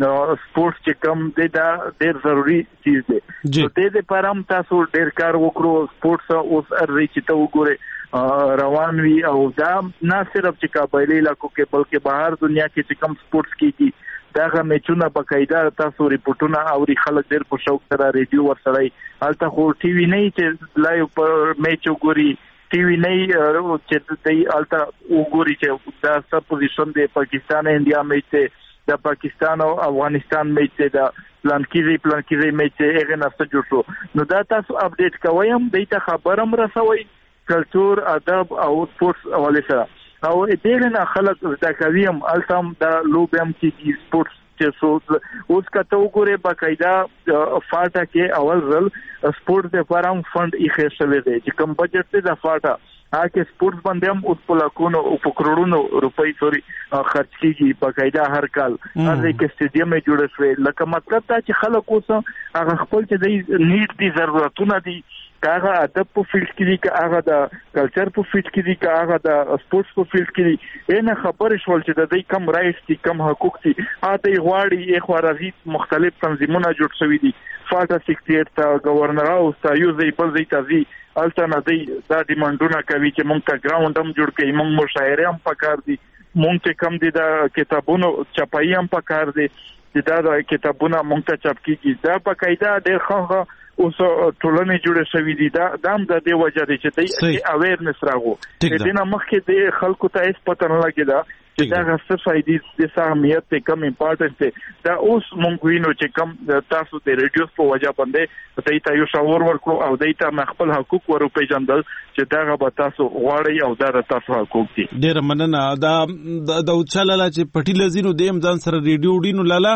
سپورت چې کم دی دا ډېر ضروری چیز دی. د دې لپاره هم تاسو ډېر کار وکړو. سپورت اوس ارزي چې ته وګوره روان وي او دا نه صرف چې قبایلی علاقو کې بلکې بهر دنیا کې چې کم سپورتس کیږي داغه میچونه بقاعده تاسو ریپورتونه او خلک ډېر په شوق سره ریډیو ورسره الته خو ټي وي نه چې لایو پر میچ وګوري ټي وي نه چې د الته وګوري چې دا سب پوزیشن دی پاکستان انډیا میچ ته د پاکستان او افغانستان میچ ته د پلان کیږي پلان کیږي میچ ته هغه نسته جوړ شو نو دا تاسو اپډیټ کوئ هم د ته خبرم رسوي کلچر ادب او سپورتس حواله سره او دې نه خلک د کویم التم د لوبم کې سپورتس چې سو اوس کته وګوره باقاعده فاټا کې اول ځل سپورت د فارم فند یې خېشلې دی چې کم بجټ ته د فاټا هغه سپورتس باندې هم اوس په لکونو او په کروڑونو روپۍ سوري خرج کیږي باقاعده هر کال هغه کې سټیډیم جوړ شوی لکه مطلب دا چې خلک اوس هغه خپل چې د نیډ دي ضرورتونه دي هغه ادب په فیلډ کې دي که هغه د کلچر په فیلډ کې دي که هغه د سپورتس په فیلډ کې دي نه خبر شول چې د دې کم رایټس دي کم حقوق دي هغه غواړي یو خارزي مختلف تنظیمونه جوړ شوي دي فاټا سیکریټ تا گورنر او تا یو ځای په ځای تازي الټرنا دی دا ډیمانډونه کوي چې مونږ ته ګراوند هم جوړ کړي مونږ مشاعره هم پکار دي مونږ ته کم دي دا کتابونو چاپای هم پکار دي چې دا د کتابونو مونږ ته چاپ کیږي دا باقاعده ډېر ښه اوس ټولنې جوړې شوې دي دا دام د دې وجه دی چې د اویرنس راغو دې نه مخکې د خلکو ته هیڅ پته نه لګیدا چې دا څه فائدې د سامیت ته کم امپورټنس دی دا اوس مونږ وینو چې کم تاسو د ریډیو په وجه باندې ته ته یو شاور ورکړو او دې ته خپل حقوق ورو پیژندل چې دا به تاسو غواړئ او دا تاسو حقوق دي. ډېر مننه دا د اوچاله چې پټی لزینو دیم ځان سره ریډیو ډینو لاله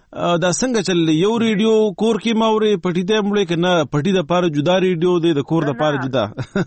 دا څنګه چل یو ریډیو کور کې موري پټی ته مړې کنه پټی د پاره جدا ریډیو دی د کور د پاره جدا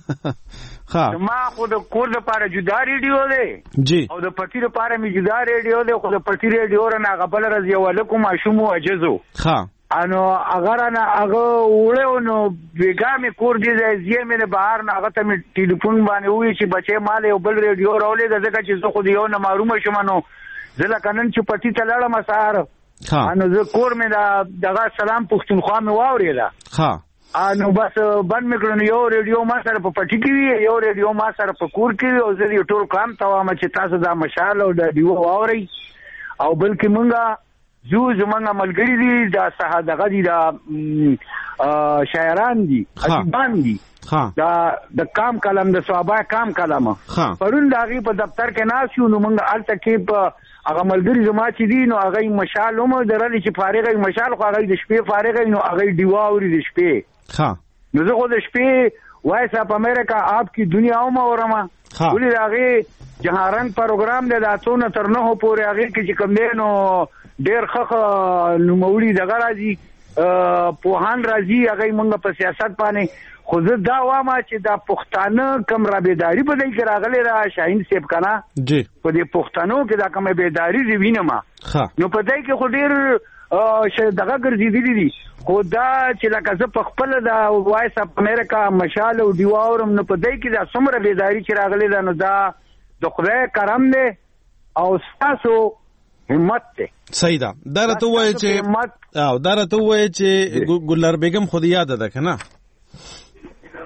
ها ما خو د کور د پاره جدا ریډیو دی جی او د پټی د پاره می جدا ریډیو دی خو د پټی ریډیو رنه غبل رضی علیکم اشمو اجزو ها انو اگر انا هغه وړو نو بیګامې کور دی زیه مې بهر نه هغه ته می ټلیفون باندې وی چې بچي مال یو بل ریډیو راولې د ځکه چې زه خو یو نه معلومه شوم نو زله کنن چې پټی ته لاړم سهار انو زه کور مې دا دغه سلام پښتونخوا مې واورېده ها انو بس بند مې کړو یو ریډیو ما سره په پټی کې وی یو ریډیو ما سره په کور کې وی او زه یو ټول کام ته وایم چې تاسو دا مشال او د دیو واوري او بلکې مونږه زو زمونږه ملګری دي دا سه دغه دي دا شاعران دي ادیبان دي دا د کام کلم د صحابه کام کلمه پرون داغي په دفتر کې ناشو نو مونږ الته کې په هغه ملګری زما چې دي نو هغه مشال هم درلې چې فارغه مشال خو هغه د شپې فارغه نو هغه دیوا اوري د شپې ها نو زه خو د شپې وایس اپ امریکا آپ کی دنیا او مورما ولې هغه جهارن پروګرام د داتونه تر نه پورې هغه کې چې کوم دی نو ډېر ښه نو مولي دغه راځي پوهان راځي هغه مونږ په سیاست باندې خو زه دا واما چې دا پښتانه کم را بیداری په دې کې راغلي را شاهین صاحب کنه جی په دې پښتنو کې دا کوم بیداری دی وینم نو په دې کې خو ډیر شه دغه ګرځېدلی دي خو دا چې لکه زه په خپل دا وایس اپ امریکا مشال او دیواورم نو په دې کې دا څومره بیداری چې راغلي دا نو دا د خدای کرم دی او تاسو همت دی صحیح ده دا راته وایي چې او دا راته وایي چې ګلر بیگم خو یاد ده کنه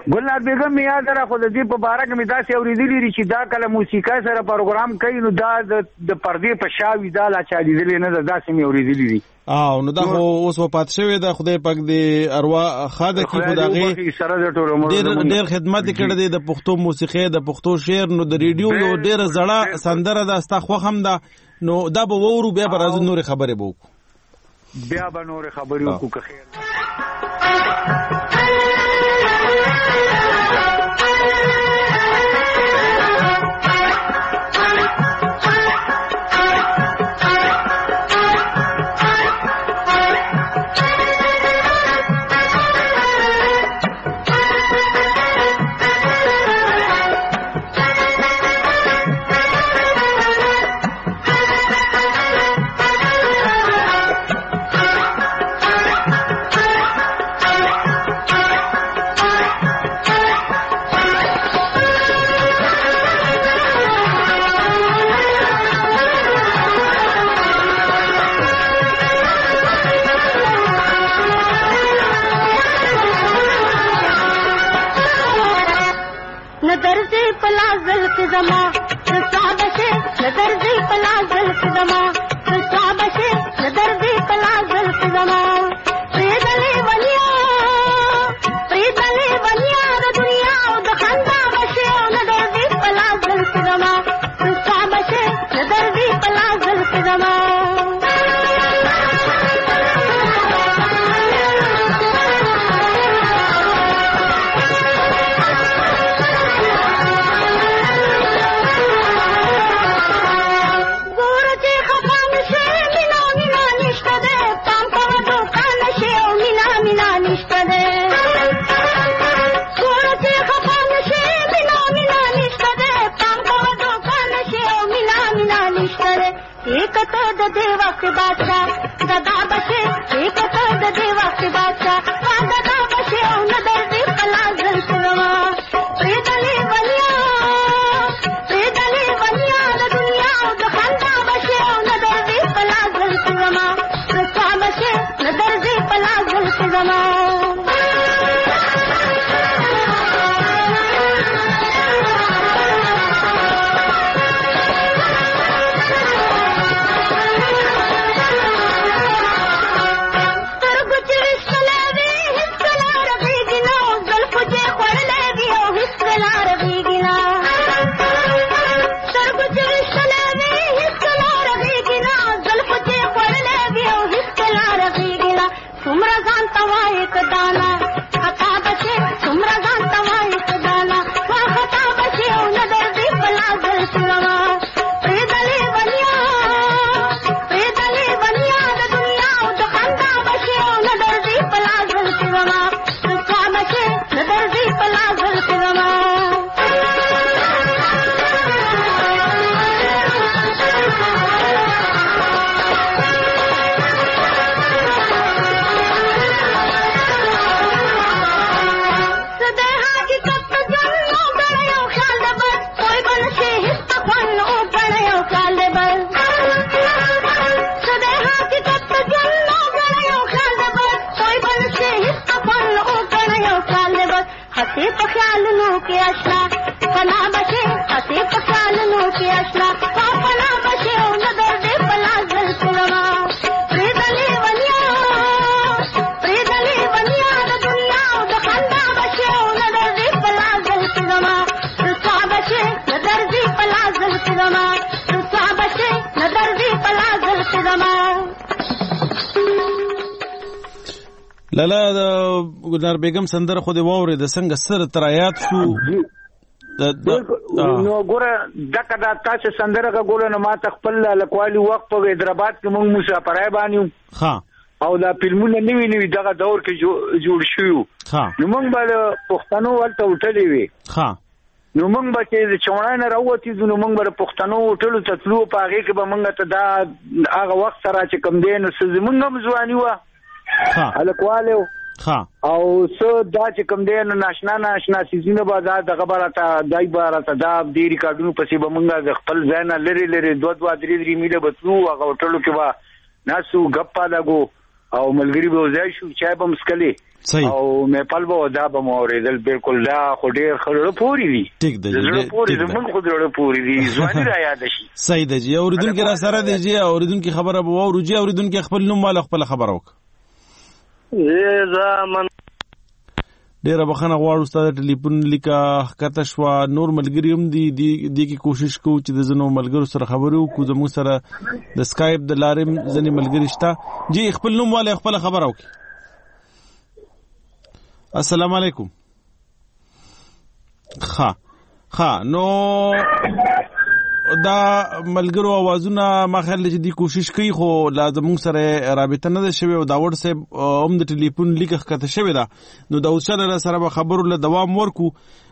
ګلنار بیگم می یاد را خو د دې په باره کې مې داسې اورېدلي دي چې دا کله موسیقۍ سره پروګرام کوي نو دا د پردې په شا وي دا لا چا لیدلې نه ده داسې مې اورېدلي دي او نو دا خو اوس وفات شوی ده خدای پاک دې اروا خاده کی خدای ډېر ډېر خدمت کړی دی د پښتو موسیقۍ د پښتو شعر نو د ریډیو یو ډېر زړه سندره ده ستا خوښ هم ده نو دا به وورو بیا به راځو نورې خبرې به وکړو بیا به نورې خبرې وکړو که خیر لالا د ګلنار بیگم سندره خو دې واورې د څنګه سره ترایات شو نو ګوره دغه د تاسو سندره غوړو نو ما خپل لکوالي وخت په حیدرآباد کې موږ مسافرای باندې ها او دا فلمونه نوی نوی دغه دور کې جوړ شوی ها نو موږ به پښتنو ولته وټلې وي ها نو موږ به چې چوڼای نه راوتی نو موږ به پښتنو وټلو ته تلو په هغه کې به موږ ته دا هغه وخت سره چې کم دی نو څه موږ هم ځواني و ها الکواله ها او څه دا چې کم دی نو ناشنا ناشنا سيزونه به دا دغه برته دای برته دا د ریکارډونو پسې به موږ د خپل ځای نه لری لری دوه دوه درې درې میله بتلو هغه وټلو کې به ناسو غپا لګو او ملګری به ځای شو چای به مسکلي او مې پلبو دا به موریدل بالکل دا خو ډیر خړړ پوری دي ټیک دی زړه پوری زمون خو ډیر پوری دي ځواني را یاد شي صحیح دی جی اوریدونکو را سره دی جی اوریدونکو خبره به او روجي اوریدونکو خپل نوم مال خپل خبره وک زه زمن ډیره بخنه غواړو ستاسو ټلیفون لیکه کته شو نور ملګری هم دي د کی کوشش کوو چې د زنو ملګرو سره خبرو کو زموږ سره د اسکایپ د لارې ځنې ملګری شته جی خپل نوم والے خپل خبره وکي السلام علیکم ها ها نو دا ملګرو اوازونه ما خیال چې دی کوشش کوي خو لازم سره رابطه نه ده شوی او دا وړ سه هم د ټلیفون لیکه کته شوی دا نو دا اوسره سره خبرو له دوام ورکو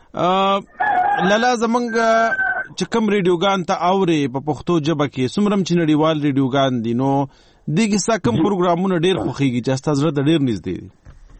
لاله زمنګ چې کوم ریډیوګان ته اوري په پښتو ژبه کې سمرم چې نړیوال ریډیوګان دي نو دغه څه کوم پروګرامونه ډیر خوخيږي چې تاسو زړه ډیر نږدې دي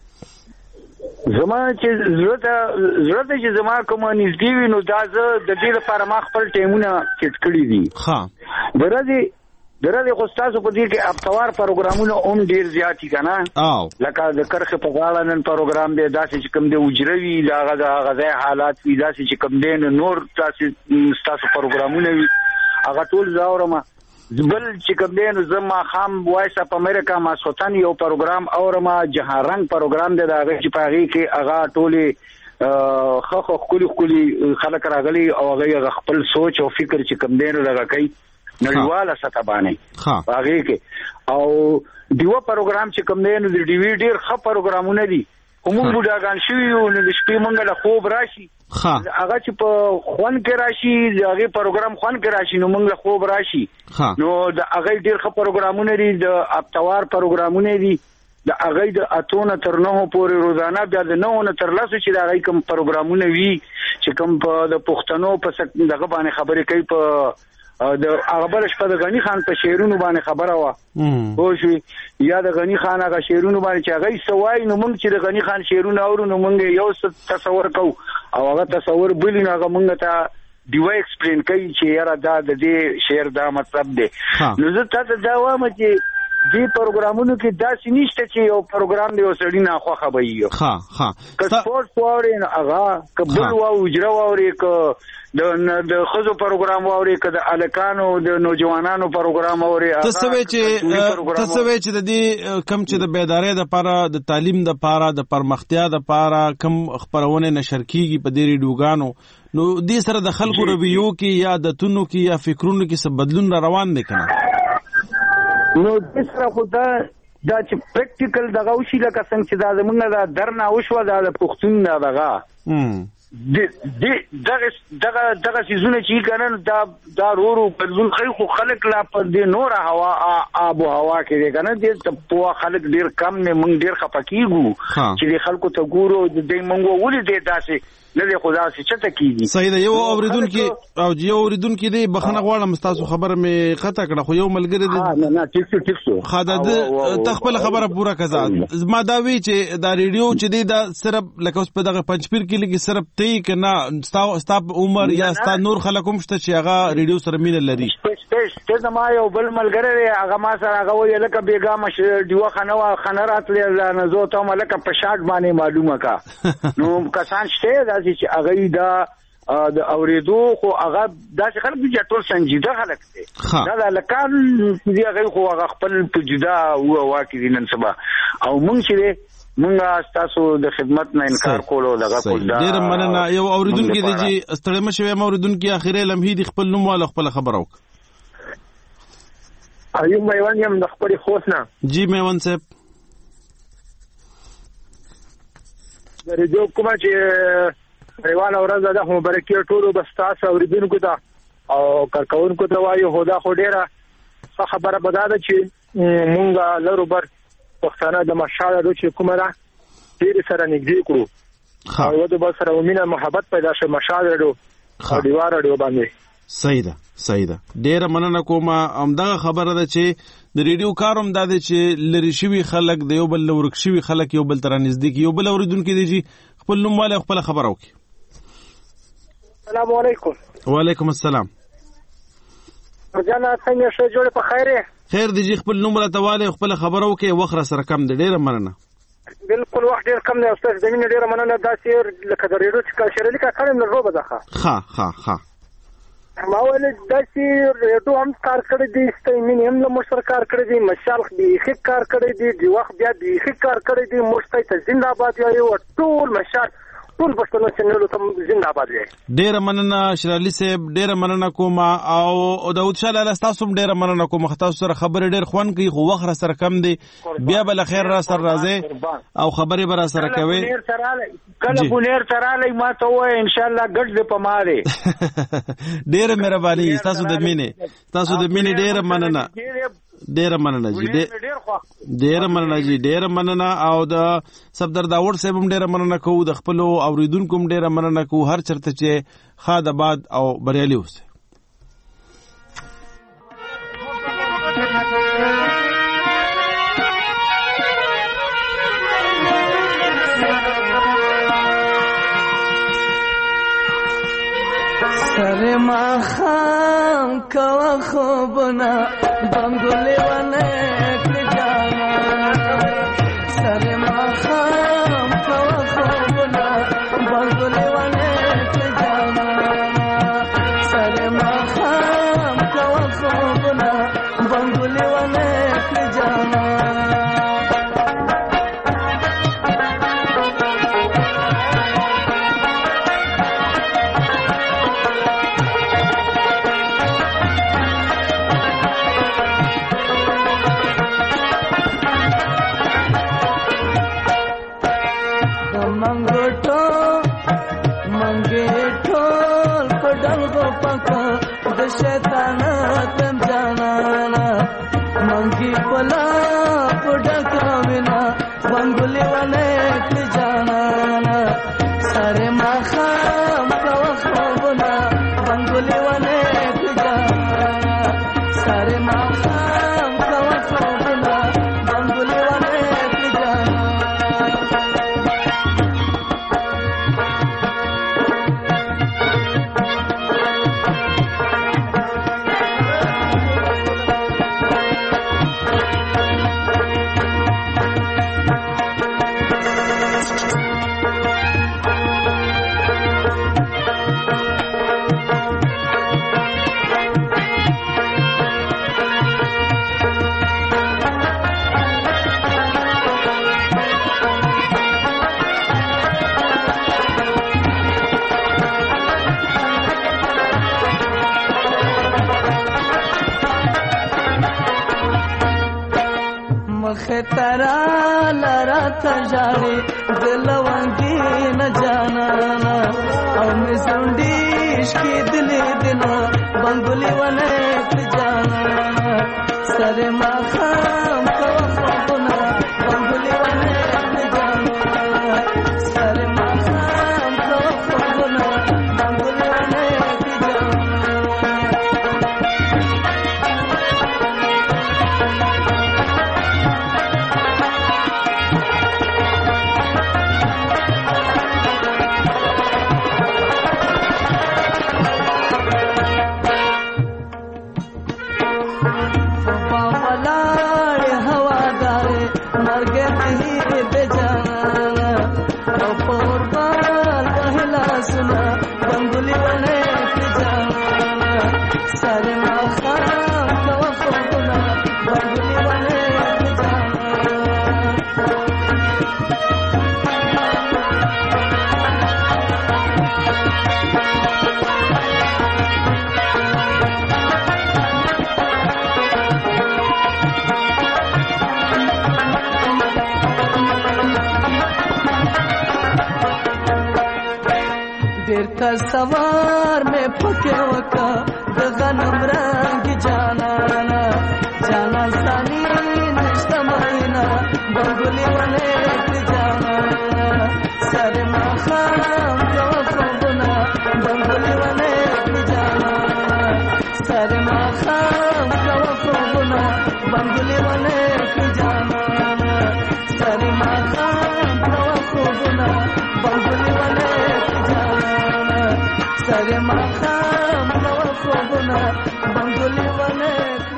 زما چې زړه زړه چې زما کوم نږدې وي نو دا زه د دې لپاره ما خپل ټیمونه سیټ کړی دي ها درځي درځي خو تاسو په دې کې اپتوار پروګرامونه هم ډیر زیاتی کنه او لکه د کرخه په غاړه نن پروګرام دی داسې چې کوم دی وجروي دا غذا حالات وي داسې چې کوم دی نور تاسو تاسو پروګرامونه وي هغه ټول زاورم بل چې کوم دی نو زما خام وایس اپ امریکا ما سوتن یو پروګرام اورما جهارنګ پروګرام دی دا چې پاغي کې هغه ټولي خو خو کلی کلی خلک راغلي او هغه خپل سوچ او فکر چې کوم دی نو لګا کوي نړیواله سطح باندې پاغي کې او دیو پروګرام چې کوم دی نو د ډي وی ډیر ښه پروګرامونه دي کوم بوډاګان شوی نو د شپې مونږ له خوب راشي هغه چې په خوان کې راشي هغه پروګرام خوان کې راشي نو مونږ له خوب راشي نو د هغه ډیر ښه پروګرامونه دي د اپتوار پروګرامونه دي د هغه د اتونه تر نه پورې روزانه بیا د نه نه تر لاسو چې د هغه کوم پروګرامونه وي چې کوم په د پښتنو په دغه باندې خبرې کوي په د هغه بل شپه د غنی خان په شعرونو باندې خبره وا خو شي یا د غنی خان هغه شعرونو باندې چې هغه سوای نو موږ چې د غنی خان شعرونه اورو نو موږ یو څه تصور کوو او هغه تصور بلی نه هغه موږ ته دیو ایکسپلین کوي چې یاره دا د دې شعر دا مطلب دی نو زه تاسو دا وایم چې دې پروګرامونو کې داسې نشته چې یو پروګرام دی وسړی نه خوخه به یو ها ها که سپورت ووري هغه کبل و وجره ووري که د د خزو پروګرام ووري که د الکانو د نوجوانانو پروګرام ووري تاسو چې تاسو چې د دې کم چې د بیدارۍ د لپاره د تعلیم د لپاره د پرمختیا د لپاره کم خبرونه نشر کیږي په دې ریډیوګانو نو دې سره د خلکو رویو کې یا د تونو کې یا فکرونو کې څه بدلون را روان دي کنه نو د سره خو دا دا چې پریکټیکل دغه وشي لکه څنګه چې دا زمونږ دا درنه وشو دا د پښتون دا دغه د دغه دغه دغه سيزونه چې کنه دا دا ورو بدلون خو خلک لا په دې نور هوا آب او هوا کې کنه دې په خلک ډیر کم نه مونږ ډیر خپکیږو چې خلکو ته ګورو د مونږ ولې دې داسې نه دی خدا سي چته کیږي صحیح ده یو اوریدونکو او یو اوریدونکو دی بخنه غواړم تاسو خبره مې قطع کړه خو یو ملګری دی نه نه ټیک ټیک ټیک سو خدای دې تخپل خبره پوره کړه ما دا وی چې دا ریډیو چې دی دا صرف لکه اوس په دغه پنځپیر کې لګي صرف ته کنه ستا ستا عمر یا ستا نور خلکوم شته چې هغه ریډیو سره مين لري ته زما یو بل ملګری هغه ما سره هغه وی لکه بیګا مش دیو خنوا خنرات له نزو ته ملک په شاک باندې معلومه کا نو کسان شته چې هغه دا د اوریدو خو هغه داسې خلک دي چې ټول سنجیده خلک دي دا د لکان دي هغه خو هغه خپل په جدا او واکې نن سبا او مونږ چې مونږه تاسو د خدمت نه انکار کولو دغه کول دا ډیر مننه یو اوریدونکو دي چې ستړی مشوي اوریدونکو اخیری لمحې دي خپل نوم والا خپل خبر وک ایوب میوان یم د خپل خوښنه جی میوان صاحب د ریډیو کومه چې ریوان اورزه ده هم برکې ټولو بس تاسو اوریدونکو ته او کارکونکو ته وایو هدا خو ډیره څه خبره بداده چې مونږه لرو بر پښتانه د مشاله چې کومه ده ډیر سره نږدې کړو او د بل سره ومنه محبت پیدا شي مشاله ډو او دیوار ډو باندې صحیح ده صحیح ده ډیره مننه کوم همدغه خبره ده چې د ریډیو کاروم دا ده چې لری شوی خلک د یو بل ورک شوی خلک یو بل تر نږدې یو بل اوریدونکو دي چې خپل نوم والے خپل خبر وکي السلام علیکم وعلیکم السلام جانا څنګه شه جوړ په خیره خیر دی خپل نوم راته والے خپل خبر وکي وخره سره کم دی ډیره مننه بالکل وخت ډیر کم دی استاد د مینې ډیره مننه دا سیر لکه د ریډیو چې شریلی کا کړم نو روبه ده ها ها ها ما ول دا سیر ریډیو هم کار کړی دی ستې مینې هم له مشر کار کړی دی مشال دی خې کار کړی دی دی وخت بیا دی خې کار کړی دی مشتای ته زنده‌باد یو ټول مشال ټول پښتون چینل ته زنده‌باد وي ډیر مننه شرالی صاحب ډیر مننه کوم او داود شاه لاله تاسو ډیر مننه کوم تاسو سره خبرې ډیر خوان کوي خو وخت سره کم دی بیا بل خیر را سره راځي او خبرې به را سره کوي کله بونیر تراله ما ته وای ان شاء الله ګډ دې پماره ډیر مهرباني تاسو د مینې تاسو د مینې ډیر مننه ډیر مننه جی ډیر مننه جی ډیر مننه او د صفدر داوود صاحب هم ډیر مننه کوو د خپل اوریدونکو هم ډیر مننه کوو هر چرته چې خاد آباد او بریالي اوسه سر ما خام کوا خوبنا بنگولی ونه کجانا سر ما خام کوا خوبنا بنگولی ونه کجانا سر ما خام کوا خوبنا بنگولی ونه کجانا शैताना तम जाना मंगी पला पुडा कामिना बंगुली वाले जाना सारे माखाम कवा खोबना बंगुली वाले जाना सारे माखाम कवा खोबना बंगुली वाले जाना तरा लरा तजारे दिलवंगी न जाना और मिसुंडीश की दिले दिना बंगुली वने जाना सरे माखाम कवफना बंगुली वने जाना सरे माखाम कवफना बंगुली वने सवार में पके वका गगनम रंग जाना जाना सानी नष्टमाइना बंगुली वाले जाना सर माखाम कवफना बंगुली वाले जाना सर माखाम कवफना बंगुली वाले जाना सर माखाम कवफना बंगुली वाले सरे माखाम कवा खोबना बंगुली वाले